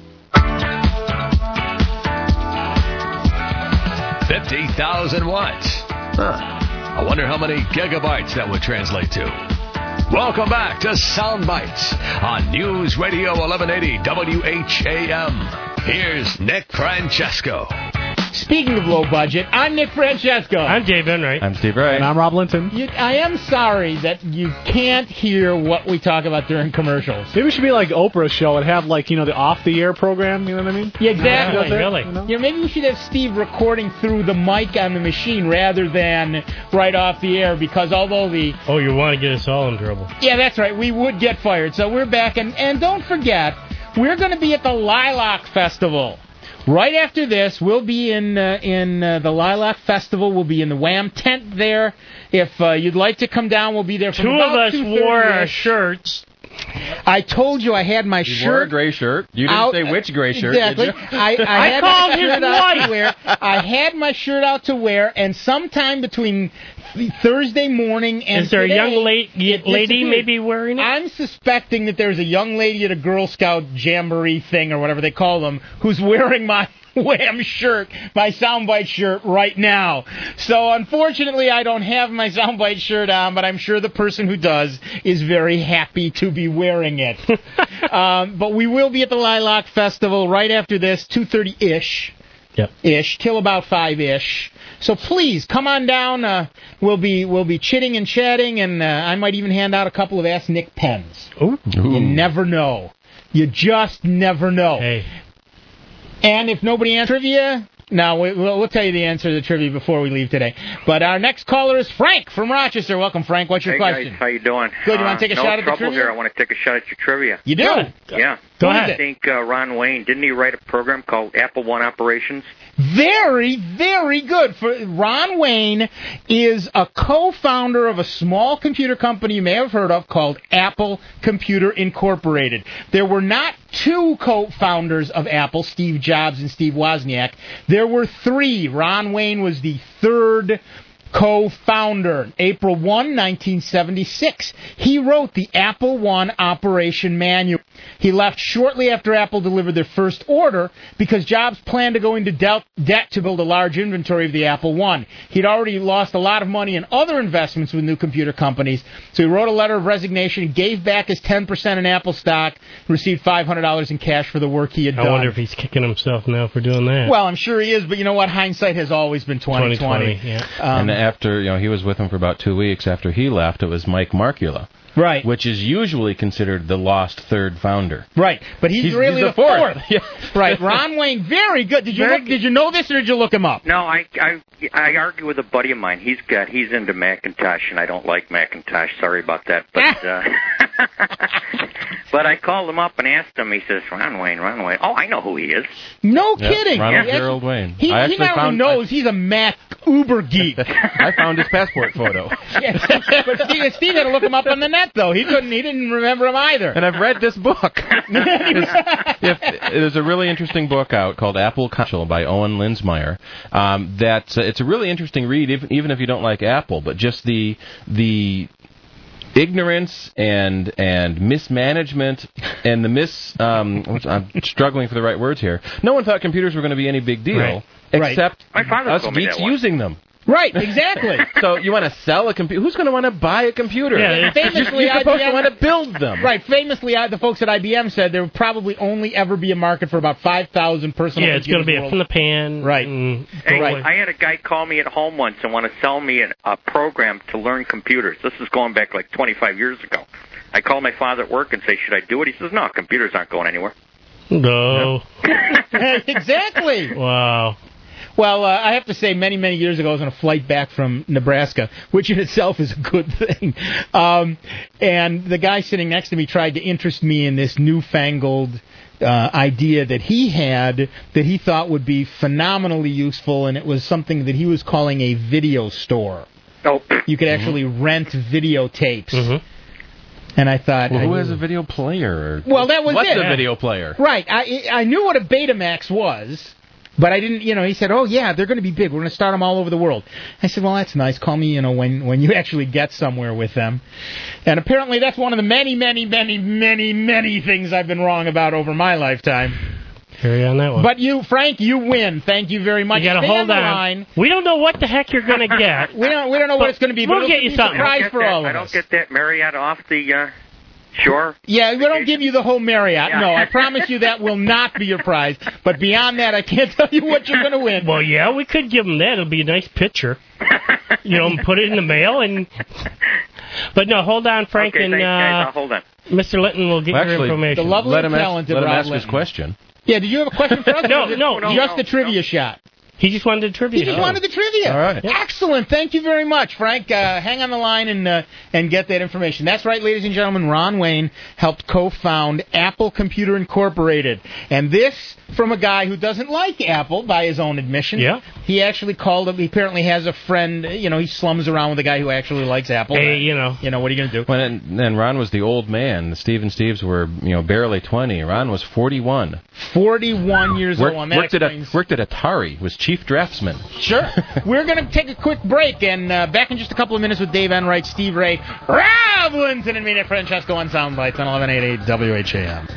fifty thousand watts. Huh. I wonder how many gigabytes that would translate to. Welcome back to Sound Bites on News Radio eleven eighty W H A M. here's Nick Francesco. Speaking of low budget, I'm Nick Francesco. I'm Dave Enright. I'm Steve Wright. And I'm Rob Linton. You, I am sorry that you can't hear what we talk about during commercials. Maybe it should be like Oprah's show and have, like, you know, the off-the-air program, you know what I mean? Yeah, exactly. Yeah, really. You know? Yeah, maybe we should have Steve recording through the mic on the machine rather than right off the air, because although the... Oh, you want to get us all in trouble. Yeah, that's right. We would get fired. So we're back. And, and don't forget, we're going to be at the Lilac Festival. Right after this, we'll be in uh, in uh, the Lilac Festival. We'll be in the Wham tent there. If uh, you'd like to come down, we'll be there from Two about of us wore our two thirty-ish. shirts. I told you I had my You shirt. wore a gray shirt. You didn't out, say which gray shirt, exactly. did you? I, I, I had called my his shirt out wife. to wear. I had my shirt out to wear, and sometime between Thursday morning and Is there today, a young la- it lady disappeared. maybe wearing it? I'm suspecting that there's a young lady at a Girl Scout jamboree thing or whatever they call them who's wearing my Wham shirt, my Soundbite shirt right now. So unfortunately, I don't have my Soundbite shirt on, but I'm sure the person who does is very happy to be wearing it. um, but we will be at the Lilac Festival right after this, two thirty-ish. Yep. Ish, till about five-ish. So please, come on down. Uh, we'll be we'll be chitting and chatting, and uh, I might even hand out a couple of Ask Nick pens. Ooh. You never know. You just never know. Hey. And if nobody answers trivia, no, we, we'll, we'll tell you the answer to the trivia before we leave today. But our next caller is Frank from Rochester. Welcome, Frank. What's your hey question? Guys, how you doing? Good. You uh, want to take a no shot at the trouble trivia? here. I want to take a shot at your trivia. You do? Good. Yeah. Go I ahead. think uh, Ron Wayne, didn't he write a program called Apple One Operations? Very, very good. For Ron Wayne is a co-founder of a small computer company you may have heard of called Apple Computer Incorporated. There were not two co-founders of Apple, Steve Jobs and Steve Wozniak. There were three. Ron Wayne was the third co-founder. April first, nineteen seventy-six. He wrote the Apple One Operation Manual. He left shortly after Apple delivered their first order because Jobs planned to go into de- debt to build a large inventory of the Apple One. He'd already lost a lot of money in other investments with new computer companies, so he wrote a letter of resignation, gave back his ten percent in Apple stock, received five hundred dollars in cash for the work he had I done. wonder if he's kicking himself now for doing that. Well, I'm sure he is, but you know what? Hindsight has always been twenty twenty. Yeah. Um, and after, you know, he was with him for about two weeks. After he left, it was Mike Markula. Right. Which is usually considered the lost third founder. Right, but he's, He's- really he's the the fourth. fourth. Yeah. Right, Ron Wayne, very good. Did you Very look, did you know this or did you look him up? No, I, I I argue with a buddy of mine. He's got he's into Macintosh, and I don't like Macintosh. Sorry about that, but uh, but I called him up and asked him. He says, "Ron Wayne, Ron Wayne. Oh, I know who he is. No Yeah, kidding. Ronald He Gerald Wayne. He, I he actually not only found- knows, he's a Mac uber geek. I found his passport photo. Yes, but Steve, Steve had to look him up on the net, though. He couldn't. He didn't remember him either. And I've read this book. If, there's a really interesting book out called Apple Confidential by Owen Linsmeyer. Um, that uh, it's a really interesting read, even, even if you don't like Apple. But just the the ignorance and and mismanagement and the mis um, I'm struggling for the right words here. No one thought computers were going to be any big deal, Right. except My father us told me geeks that once. using them. Right, exactly. So you want to sell a computer? Who's going to want to buy a computer? Yeah, You're just- famously, you're supposed I B M to want to build them. Right, famously, I, the folks at I B M said there would probably only ever be a market for about five thousand personal Yeah, it's going to be computers a from the pan. Right. And Hey, go away. I had a guy call me at home once and want to sell me an, a program to learn computers. This is going back like twenty-five years ago. I called my father at work and say, "Should I do it?" He says, "No, computers aren't going anywhere." No. Exactly. Wow. Well, uh, I have to say, many, many years ago, I was on a flight back from Nebraska, which in itself is a good thing. Um, and the guy sitting next to me tried to interest me in this newfangled uh, idea that he had that he thought would be phenomenally useful, and it was something that he was calling a video store. Oh. You could actually rent videotapes. Mm-hmm. And I thought... Well, who I, has a video player? Well, that was What's it. a video player? Right. I I knew what a Betamax was, but I didn't, you know, he said, oh, yeah, they're going to be big. We're going to start them all over the world. I said, well, that's nice. Call me, you know, when, when you actually get somewhere with them. And apparently that's one of the many, many, many, many, many things I've been wrong about over my lifetime. Carry on that one. But you, Frank, you win. Thank you very much. You got to Stay hold on the on. line. We don't know what the heck you're going to get. We don't we don't know what it's going to be, but We'll it'll get be you a something. surprise I don't get for that, all of I don't us. get that Marriott off the uh, Sure. Yeah, we don't give you the whole Marriott. Yeah. No, I promise you that will not be your prize. But beyond that, I can't tell you what you're going to win. Well, yeah, we could give him that. It'll be a nice picture. You know, put it in the mail. and. But no, hold on, Frank. Okay, and thanks, guys. uh, I'll hold on. Mister Linton will get Well, your actually, information. The lovely let him ask, talented let him Rob ask his Linton. question. Yeah, did you have a question for us? No, Or just- no, no, Just no, the trivia no. shot. He just wanted the trivia. He just show. wanted the trivia. All right. Excellent. Thank you very much, Frank. Uh, hang on the line and uh, and get that information. That's right, ladies and gentlemen. Ron Wayne helped co-found Apple Computer Incorporated. And this from a guy who doesn't like Apple, by his own admission. Yeah. He actually called him. He apparently has a friend. You know, he slums around with a guy who actually likes Apple. Hey, you know. You know, what are you going to do? When and then Ron was the old man. Steve and Steves were, you know, barely twenty. Ron was forty-one. forty-one years Worked, old. And that worked, at a, explains- worked at Atari. Was chief draftsman. Sure. We're going to take a quick break, and uh, back in just a couple of minutes with Dave Enright, Steve Ray, Rob Linton, and Mina Francesco on Soundbites on eleven eighty W H A M.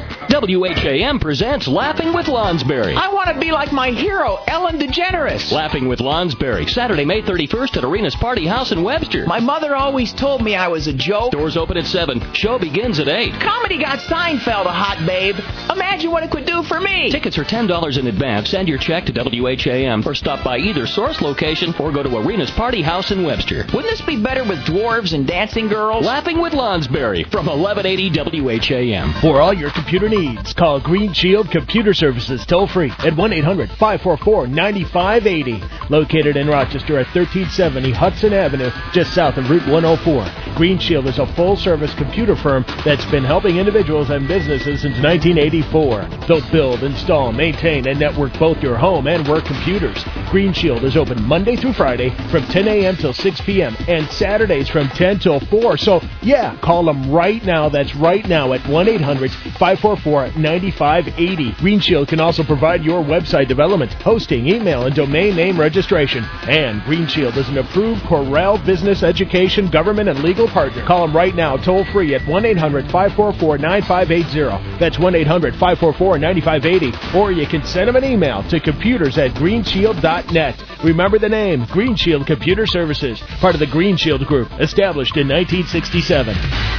W H A M presents Laughing with Lonsberry. I want to be like my hero, Ellen DeGeneres. Laughing with Lonsberry, Saturday, May thirty-first at Arena's Party House in Webster. My mother always told me I was a joke. Doors open at seven. Show begins at eight. Comedy got Seinfeld a hot babe. Imagine what it could do for me. Tickets are ten dollars in advance. Send your check to W H A M or stop by either Source location or go to Arena's Party House in Webster. Wouldn't this be better with dwarves and dancing girls? Laughing with Lonsberry from eleven eighty W H A M. For all your computer needs, call Green Shield Computer Services toll-free at one eight hundred five four four nine five eight zero. Located in Rochester at thirteen seventy Hudson Avenue, just south of Route one oh four. Green Shield is a full-service computer firm that's been helping individuals and businesses since nineteen eighty-four. They'll build, install, maintain, and network both your home and work computers. Green Shield is open Monday through Friday from ten a.m. till six p.m. and Saturdays from ten till four. So, yeah, call them right now. That's right now at one eight hundred five four four nine five eight zero. Green Shield can also provide your website development, hosting, email, and domain name registration. And Green Shield is an approved Corel business, education, government, and legal partner. Call them right now, toll free at one eight hundred five four four nine five eight zero. That's one eight hundred five four four nine five eight zero. Or you can send them an email to computers at green shield dot net. Remember the name, Green Shield Computer Services, part of the Green Shield Group, established in nineteen sixty-seven.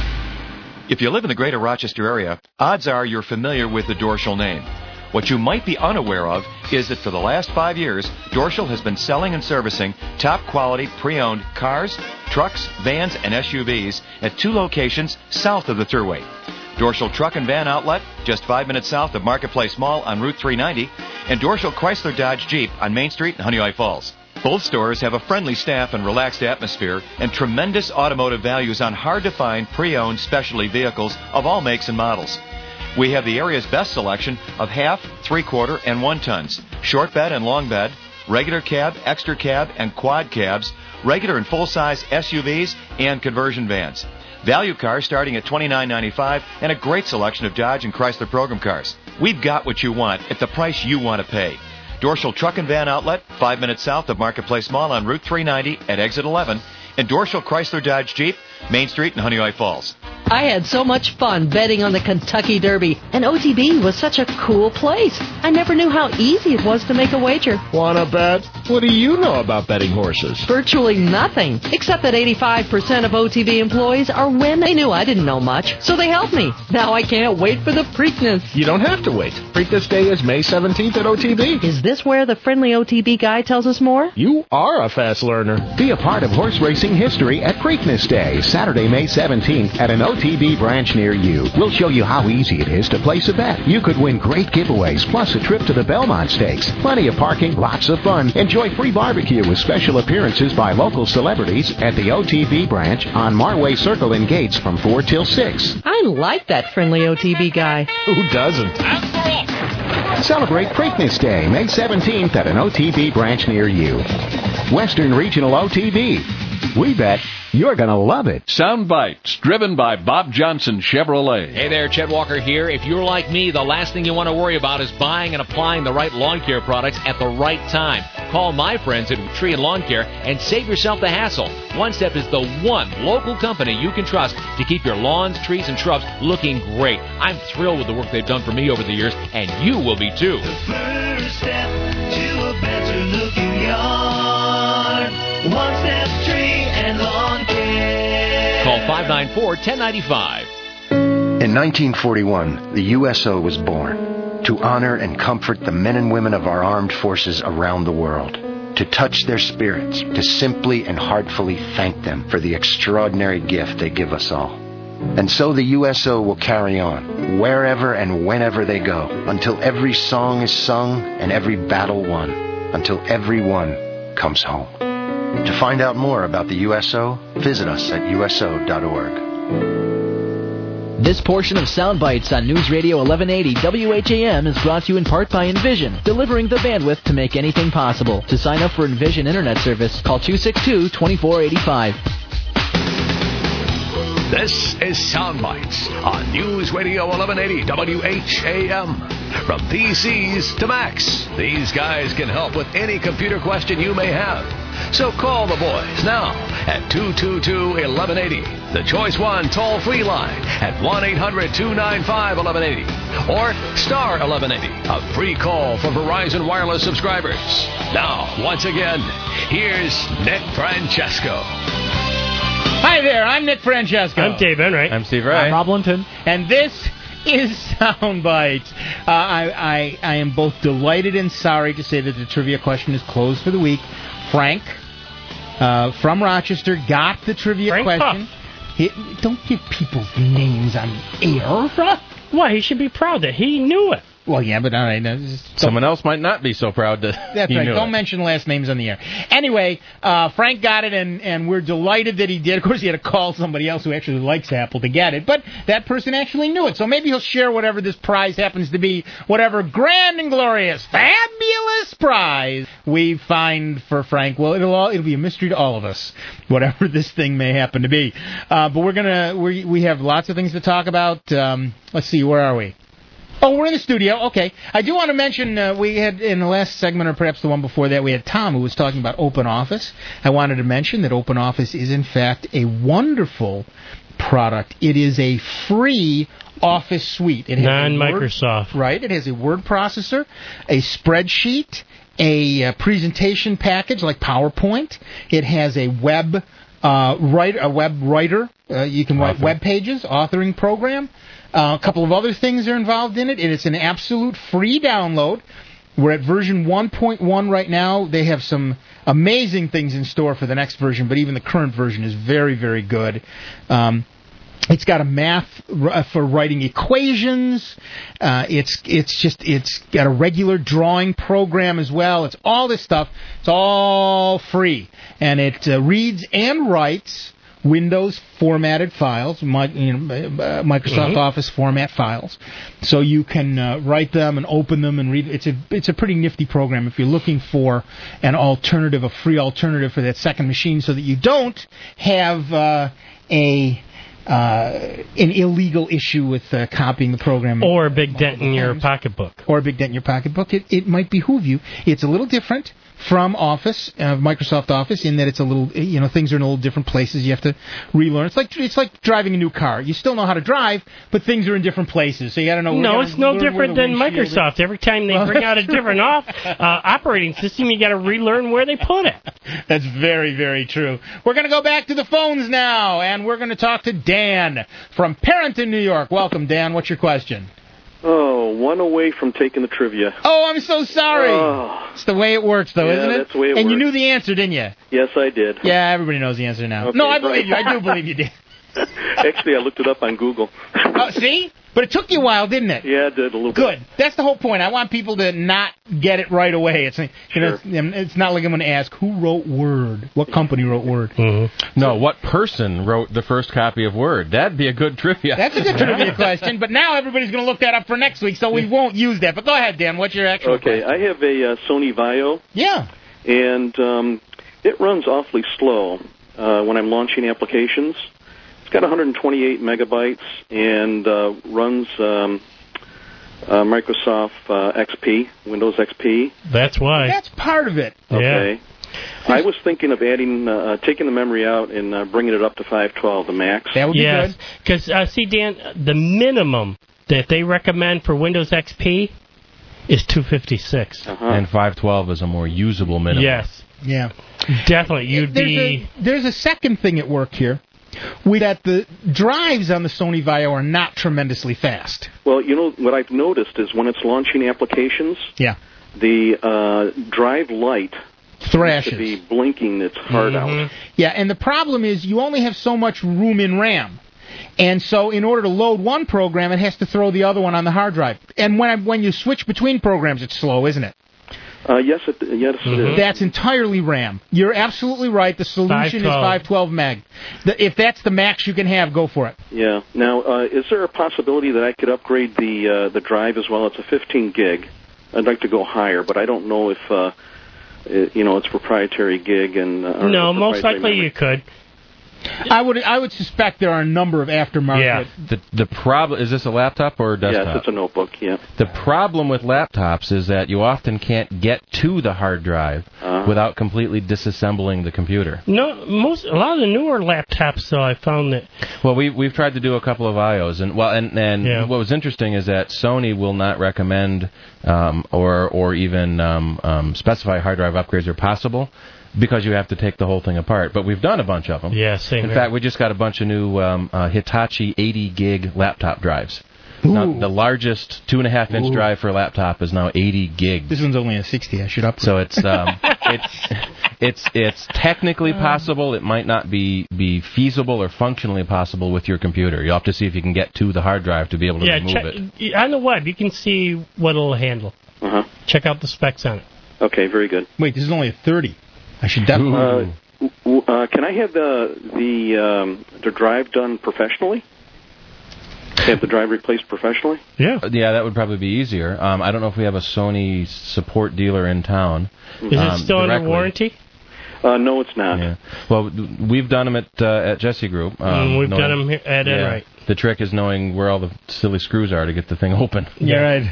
If you live in the greater Rochester area, odds are you're familiar with the Dorschel name. What you might be unaware of is that for the last five years, Dorschel has been selling and servicing top-quality pre-owned cars, trucks, vans, and S U Vs at two locations south of the Thruway. Dorschel Truck and Van Outlet, just five minutes south of Marketplace Mall on Route three ninety, and Dorschel Chrysler Dodge Jeep on Main Street in Honeoye Falls. Both stores have a friendly staff and relaxed atmosphere and tremendous automotive values on hard-to-find pre-owned specialty vehicles of all makes and models. We have the area's best selection of half, three-quarter, and one-tons, short bed and long bed, regular cab, extra cab, and quad cabs, regular and full-size S U Vs, and conversion vans. Value cars starting at twenty-nine ninety-five and a great selection of Dodge and Chrysler program cars. We've got what you want at the price you want to pay. Dorschel Truck and Van Outlet, five minutes south of Marketplace Mall on Route three ninety at exit eleven, and Dorschel Chrysler Dodge Jeep, Main Street in Honeoye Falls. I had so much fun betting on the Kentucky Derby, and O T B was such a cool place. I never knew how easy it was to make a wager. Wanna bet? What do you know about betting horses? Virtually nothing, except that eighty-five percent of O T B employees are women. They knew I didn't know much, so they helped me. Now I can't wait for the Preakness. You don't have to wait. Preakness Day is May seventeenth at O T B. Is this where the friendly O T B guy tells us more? You are a fast learner. Be a part of horse racing history at Preakness Day, Saturday, May seventeenth at an O T B branch near you. We'll show you how easy it is to place a bet. You could win great giveaways, plus a trip to the Belmont Stakes. Plenty of parking, lots of fun. Enjoy free barbecue with special appearances by local celebrities at the O T B branch on Marway Circle in Gates from four till six. I like that friendly O T B guy. Who doesn't? Celebrate Preakness Day, May seventeenth at an O T B branch near you. Western Regional O T B. We bet you're going to love it. Sound Bites, driven by Bob Johnson Chevrolet. Hey there, Chet Walker here. If you're like me, the last thing you want to worry about is buying and applying the right lawn care products at the right time. Call my friends at Tree and Lawn Care and save yourself the hassle. One Step is the one local company you can trust to keep your lawns, trees, and shrubs looking great. I'm thrilled with the work they've done for me over the years, and you will be too. The first step to a better looking yard. One Step Tree and Lawn Care. Call five nine four, one zero nine five. In nineteen forty-one, the U S O was born to honor and comfort the men and women of our armed forces around the world, to touch their spirits, to simply and heartfully thank them for the extraordinary gift they give us all. And so the U S O will carry on, wherever and whenever they go, until every song is sung and every battle won, until everyone comes home. To find out more about the U S O, visit us at U S O dot org. This portion of Sound Bites on News Radio eleven eighty W H A M is brought to you in part by Envision, delivering the bandwidth to make anything possible. To sign up for Envision Internet service, call two six two, two four eight five. This is Soundbites on News Radio eleven eighty W H A M. From P Cs to Macs, these guys can help with any computer question you may have. So call the boys now at two two two, eleven eighty, the Choice One toll-free line at one eight hundred, two nine five, eleven eighty, or star eleven eighty, a free call for Verizon Wireless subscribers. Now, once again, here's Nick Francesco. Hi there, I'm Nick Francesco. I'm Dave Enright. I'm Steve Ray. I'm Rob Linton. And this is Soundbites. Uh, I, I, I am both delighted and sorry to say that the trivia question is closed for the week. Frank uh, from Rochester got the trivia Frank question. He, don't give people's names on air. Why? He should be proud that he knew it. Well, yeah, but all right. No, Someone else might not be so proud to. That's right. Don't it. mention last names on the air. Anyway, uh, Frank got it, and, and we're delighted that he did. Of course, he had to call somebody else who actually likes Apple to get it, but that person actually knew it. So maybe he'll share whatever this prize happens to be, whatever grand and glorious, fabulous prize we find for Frank. Well, it'll all, it'll be a mystery to all of us, whatever this thing may happen to be. Uh, but we're gonna we we have lots of things to talk about. Um, let's see, where are we? Oh, we're in the studio. Okay. I do want to mention, uh, we had, in the last segment, or perhaps the one before that, we had Tom, who was talking about Open Office. I wanted to mention that Open Office is, in fact, a wonderful product. It is a free Office suite. It has Non-Microsoft. Word, right. It has a word processor, a spreadsheet, a uh, presentation package like PowerPoint. It has a web uh, write, a web writer. Uh, you can write Author. web pages, authoring program. Uh, a couple of other things are involved in it, and it's an absolute free download. We're at version one point one right now. They have some amazing things in store for the next version, but even the current version is very, very good. Um, it's got a math r- for writing equations. Uh, it's it's just it's got a regular drawing program as well. It's all this stuff. It's all free, and it uh, reads and writes Windows formatted files, my, you know, uh, Microsoft mm-hmm. Office format files, so you can uh, write them and open them and read. It's a it's a pretty nifty program if you're looking for an alternative, a free alternative for that second machine, so that you don't have uh, a uh, an illegal issue with uh, copying the program. Or a big dent in your pocketbook. Or a big dent in your pocketbook. It, it might behoove you. It's a little different from Office, uh, Microsoft Office, in that it's a little, you know, things are in a little different places. You have to relearn. It's like it's like driving a new car. You still know how to drive, but things are in different places. So you got to know. No, it's no different than Microsoft. Is. Every time they bring out a different off uh, operating system, you got to relearn where they put it. That's very, very true. We're going to go back to the phones now, and we're going to talk to Dan from Parenton, New York. Welcome, Dan. What's your question? Oh, one away from taking the trivia. Oh, I'm so sorry. Oh. It's the way it works, though, yeah, isn't it? that's the way it and works. you knew the answer, didn't you? Yes, I did. Yeah, everybody knows the answer now. Okay, no, I believe right. you. I do believe you did. Actually, I looked it up on Google. uh, see? But it took you a while, didn't it? Yeah, it did a little Good. bit. That's the whole point. I want people to not get it right away. It's you know, Sure. it's not like I'm going to ask who wrote Word, what company wrote Word. Mm-hmm. No, what person wrote the first copy of Word? That'd be a good trivia. That's a good trivia question. But now everybody's going to look that up for next week, so we won't use that. But go ahead, Dan. What's your actual Okay, question? I have a uh, Sony Vaio. Yeah. And um, it runs awfully slow uh, when I'm launching applications. It's got one hundred twenty-eight megabytes and uh, runs um, uh, Microsoft uh, X P, Windows X P. That's why. That's part of it. Okay. Yeah. I was thinking of adding, uh, taking the memory out and uh, bringing it up to five twelve, the max. That would be yes. good. Because, uh, see, Dan, the minimum that they recommend for Windows X P is two fifty-six. Uh-huh. And five twelve is a more usable minimum. Yes. Yeah. Definitely. You'd there's be... A, there's a second thing at work here. We that the drives on the Sony Vaio are not tremendously fast. Well, you know, what I've noticed is when it's launching applications, Yeah. the uh, drive light Thrashes. seems to be blinking its heart out. Yeah, and the problem is you only have so much room in RAM. And so in order to load one program, it has to throw the other one on the hard drive. And when I, when you switch between programs, it's slow, isn't it? Uh, yes, it, yes, it is. That's entirely RAM. You're absolutely right. The solution is five twelve meg. The, if that's the max you can have, go for it. Yeah. Now, uh, is there a possibility that I could upgrade the uh, the drive as well? It's a fifteen gig. I'd like to go higher, but I don't know if uh, it, you know it's proprietary gig and uh, or No, most proprietary likely memory. you could. I would I would suspect there are a number of aftermarket. Yeah. The the problem is this a laptop or a desktop? Yes, it's a notebook. Yeah. The problem with laptops is that you often can't get to the hard drive Uh-huh. without completely disassembling the computer. No, most a lot of the newer laptops, though, I found that. Well, we we've tried to do a couple of I Os, and well, and and Yeah. what was interesting is that Sony will not recommend um, or or even um, um, specify hard drive upgrades are possible. Because you have to take the whole thing apart. But we've done a bunch of them. Yeah, same In here. fact, we just got a bunch of new um, uh, Hitachi eighty gig laptop drives. Now, the largest two and a half inch Ooh. drive for a laptop is now eighty gig. This one's only a sixty. I should up. So it's um, it's it's it's technically possible. It might not be be feasible or functionally possible with your computer. You'll have to see if you can get to the hard drive to be able to Yeah, remove check, it. on the web, you can see what it'll handle. Uh-huh. Check out the specs on it. Okay, very good. Wait, this is only a thirty. I should definitely. Uh, w- uh, can I have the the um, the drive done professionally? Have the drive replaced professionally? Yeah. Yeah, that would probably be easier. Um, I don't know if we have a Sony support dealer in town. Is it um, still under directly. warranty? Uh, no, it's not. Yeah. Well, we've done them at uh, at Jesse Group. Um, Mm, we've knowing- done 'em here at yeah. Enright. The trick is knowing where all the silly screws are to get the thing open. Yeah, right.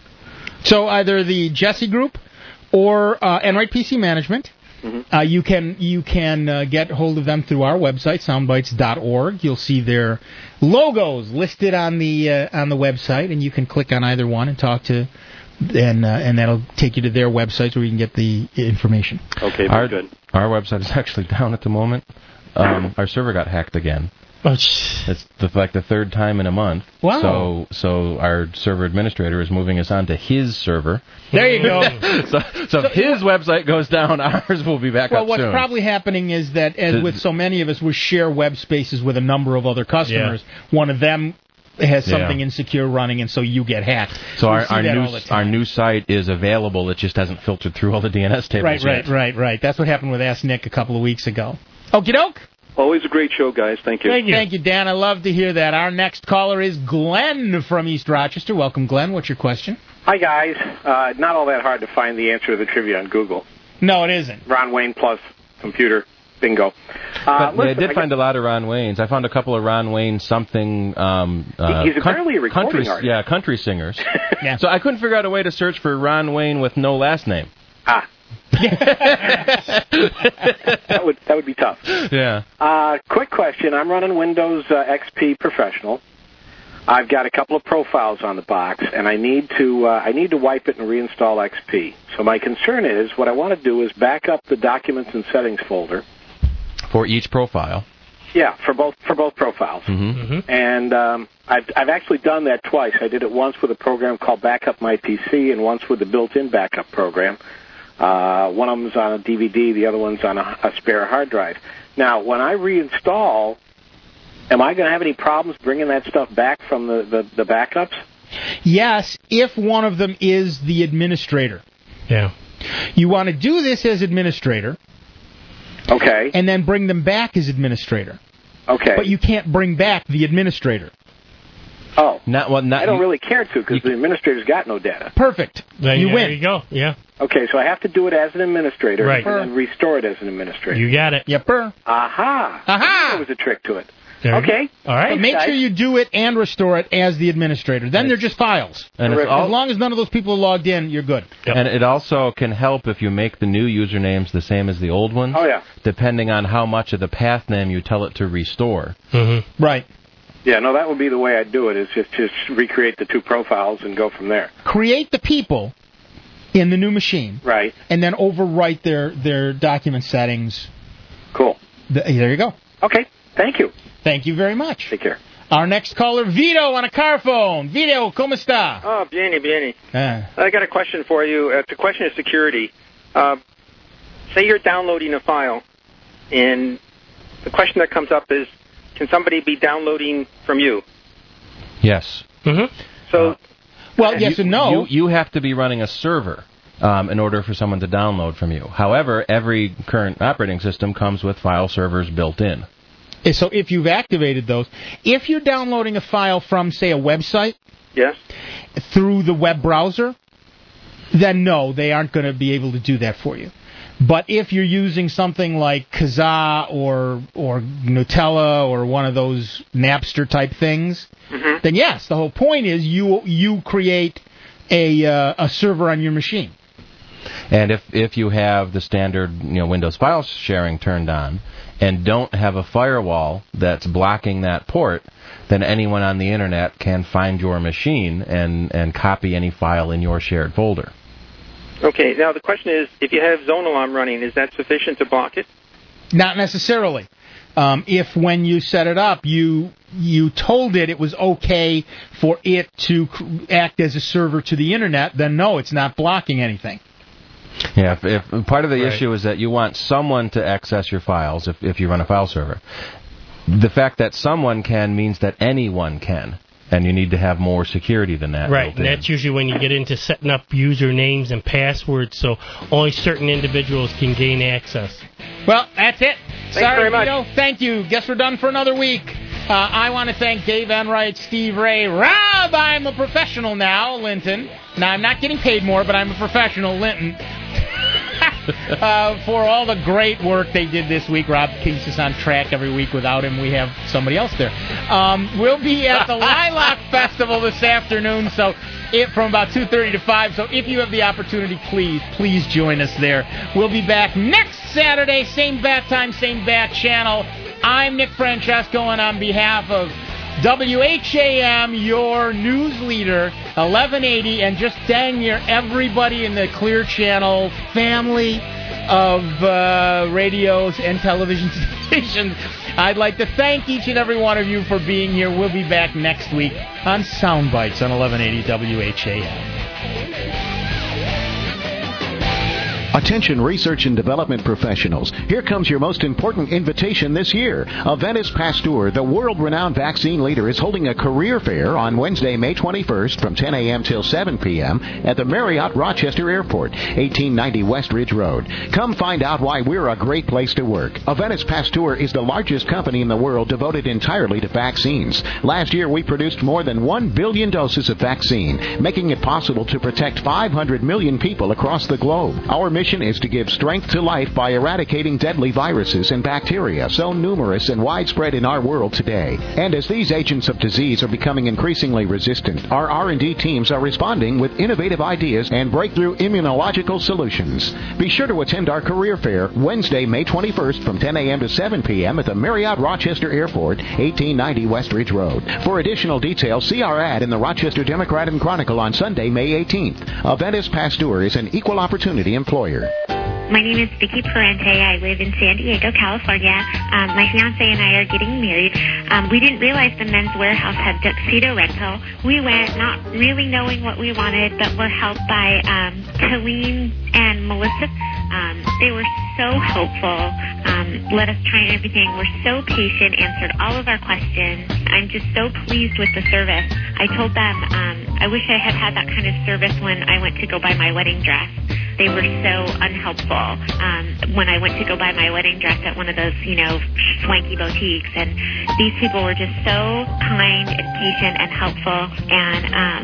So either the Jesse Group or uh, Enright P C Management. Mm-hmm. Uh, you can you can uh, get hold of them through our website, soundbites dot org. You'll see their logos listed on the uh, on the website, and you can click on either one and talk to, and uh, and that'll take you to their websites where you can get the information. Okay, very our, good. Our website is actually down at the moment. Um, our server got hacked again. Oh, it's the, like the third time in a month. Wow. So so our server administrator is moving us onto his server. There you go. so, so if his website goes down, ours will be back Well, up what's soon. probably happening is that, as The- with so many of us, we share web spaces with a number of other customers. One of them has Yeah. something insecure running, and so you get hacked. So We our, see our that new all the time. our new site is available. It just hasn't filtered through all the D N S tables Right, right, yet. right, right. That's what happened with Ask Nick a couple of weeks ago. Okie doke. Always a great show, guys. Thank you. Thank you, Dan. I love to hear that. Our next caller is Glenn from East Rochester. Welcome, Glenn. What's your question? Hi, guys. Uh, not all that hard to find the answer to the trivia on Google. No, it isn't. Ron Wayne plus computer. Bingo. Uh, But listen, yeah, I did I find a lot of Ron Waynes. I found a couple of Ron Wayne something. Um, uh, He's coun- apparently a recording country, artist. Yeah, country singers. Yeah. So I couldn't figure out a way to search for Ron Wayne with no last name. Ah. that would that would be tough. Yeah. Uh, quick question. I'm running Windows uh, X P Professional. I've got a couple of profiles on the box, and I need to uh, I need to wipe it and reinstall X P. So my concern is, what I want to do is back up the Documents and Settings folder. For each profile. Yeah, for both for both profiles. Mm-hmm. And um, I've I've actually done that twice. I did it once with a program called Backup My P C, and once with the built-in backup program. Uh, one of them's on a D V D, the other one's on a, a spare hard drive. Now, when I reinstall, am I going to have any problems bringing that stuff back from the, the, the backups? Yes, if one of them is the administrator. Yeah. You want to do this as administrator. Okay. And then bring them back as administrator. Okay. But you can't bring back the administrator. Oh. Not, well, not, I don't really care to, because the administrator's got no data. Perfect. There you there win. you go. Yeah. Okay, so I have to do it as an administrator Right. and then restore it as an administrator. You got it. Yepper. Aha. Aha. There was a trick to it. There you Okay. go. All right. But make guys. sure you do it and restore it as the administrator. Then they're just files. And it's as all, long as none of those people are logged in, you're good. and it also can help if you make the new usernames the same as the old ones. Oh, yeah. Depending on how much of the path name you tell it to restore. Mm-hmm. Right. Yeah, no, that would be the way I'd do it, is just, just recreate the two profiles and go from there. Create the people in the new machine. Right. And then overwrite their, their document settings. Cool. The, there you go. Okay. Thank you. Thank you very much. Take care. Our next caller, Vito, on a car phone. Vito, ¿cómo está? Oh, bien, bien. Uh, I got a question for you. It's a question of security. Uh, say you're downloading a file, and the question that comes up is, can somebody be downloading from you? Yes. Mm-hmm. So, uh, well, yes you, and no. You, you have to be running a server um, in order for someone to download from you. However, every current operating system comes with file servers built in. So if you've activated those, if you're downloading a file from, say, a website, yes, through the web browser, then no, they aren't going to be able to do that for you. But if you're using something like Kazaa or or Nutella or one of those Napster type things, mm-hmm. then yes, the whole point is you you create a uh, a server on your machine. And if if you have the standard, you know, Windows file sharing turned on and don't have a firewall that's blocking that port, then anyone on the internet can find your machine and, and copy any file in your shared folder. Okay, now the question is, if you have Zone Alarm running, is that sufficient to block it? Not necessarily. Um, if when you set it up, you you told it it was okay for it to act as a server to the internet, then no, it's not blocking anything. Yeah, if, if part of the Right. issue is that you want someone to access your files if, if you run a file server. The fact that someone can means that anyone can, and you need to have more security than that. Right, built and in. that's usually when you get into setting up usernames and passwords, so only certain individuals can gain access. Well, that's it. Thanks Sorry, very much. Vito. Thank you. Guess we're done for another week. Uh, I want to thank Dave Enright, Steve Ray, Rob. I'm a professional now, Linton. Now, I'm not getting paid more, but I'm a professional, Linton. uh, for all the great work they did this week. Rob keeps us on track every week. Without him, we have somebody else there. Um, we'll be at the Lilac Festival this afternoon, so it from about two thirty to five. So if you have the opportunity, please, please join us there. We'll be back next Saturday, same bat time, same bat channel. I'm Nick Francesco, and on behalf of W H A M, your news leader, eleven eighty, and just dang near everybody in the Clear Channel family of uh, radios and television stations. I'd like to thank each and every one of you for being here. We'll be back next week on Soundbites on eleven eighty W H A M. Attention research and development professionals. Here comes your most important invitation this year. Aventis Pasteur, the world-renowned vaccine leader, is holding a career fair on Wednesday, May twenty-first from ten a.m. till seven p.m. at the Marriott Rochester Airport, eighteen ninety West Ridge Road. Come find out why we're a great place to work. Aventis Pasteur is the largest company in the world devoted entirely to vaccines. Last year, we produced more than one billion doses of vaccine, making it possible to protect five hundred million people across the globe. Our mission is to give strength to life by eradicating deadly viruses and bacteria so numerous and widespread in our world today. And as these agents of disease are becoming increasingly resistant, our R and D teams are responding with innovative ideas and breakthrough immunological solutions. Be sure to attend our career fair Wednesday, May twenty-first from ten a.m. to seven p.m. at the Marriott Rochester Airport, eighteen ninety West Ridge Road. For additional details, see our ad in the Rochester Democrat and Chronicle on Sunday, May eighteenth. Aventis Pasteur is an equal opportunity employer. My name is Vicki Parente. I live in San Diego, California. Um, my fiance and I are getting married. Um, we didn't realize the Men's Warehouse had tuxedo rental. We went not really knowing what we wanted, but were helped by um, Colleen and Melissa. Um, they were so helpful, um, let us try everything, were so patient, answered all of our questions. I'm just so pleased with the service. I told them um, I wish I had had that kind of service when I went to go buy my wedding dress. They were so unhelpful um, when I went to go buy my wedding dress at one of those, you know, swanky boutiques. And these people were just so kind and patient and helpful. And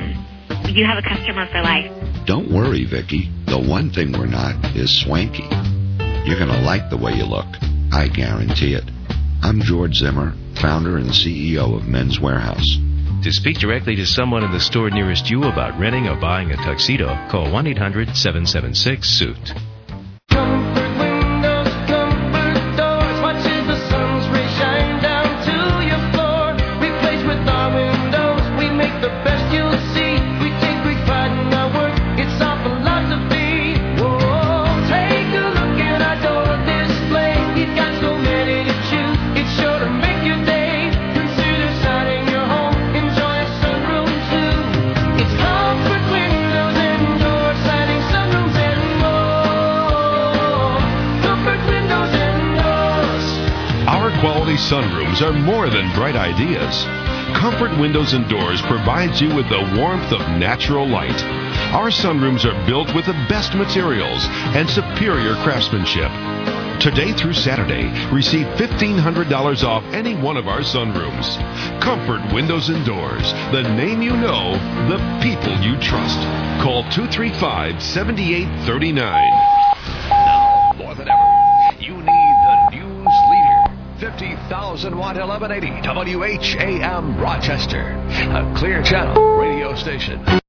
um, you have a customer for life. Don't worry, Vicki. The one thing we're not is swanky. You're going to like the way you look. I guarantee it. I'm George Zimmer, founder and C E O of Men's Warehouse. To speak directly to someone in the store nearest you about renting or buying a tuxedo, call one eight hundred seven seven six suit. Make you sunrooms are more than bright ideas. Comfort Windows and Doors provides you with the warmth of natural light. Our sunrooms are built with the best materials and superior craftsmanship. Today through Saturday, receive fifteen hundred dollars off any one of our sunrooms. Comfort Windows and Doors, the name you know, the people you trust. Call two three five, seven eight three nine. Now, more than ever, you need the news leader. fifty thousand watt eleven eighty W H A M Rochester, a Clear Channel radio station.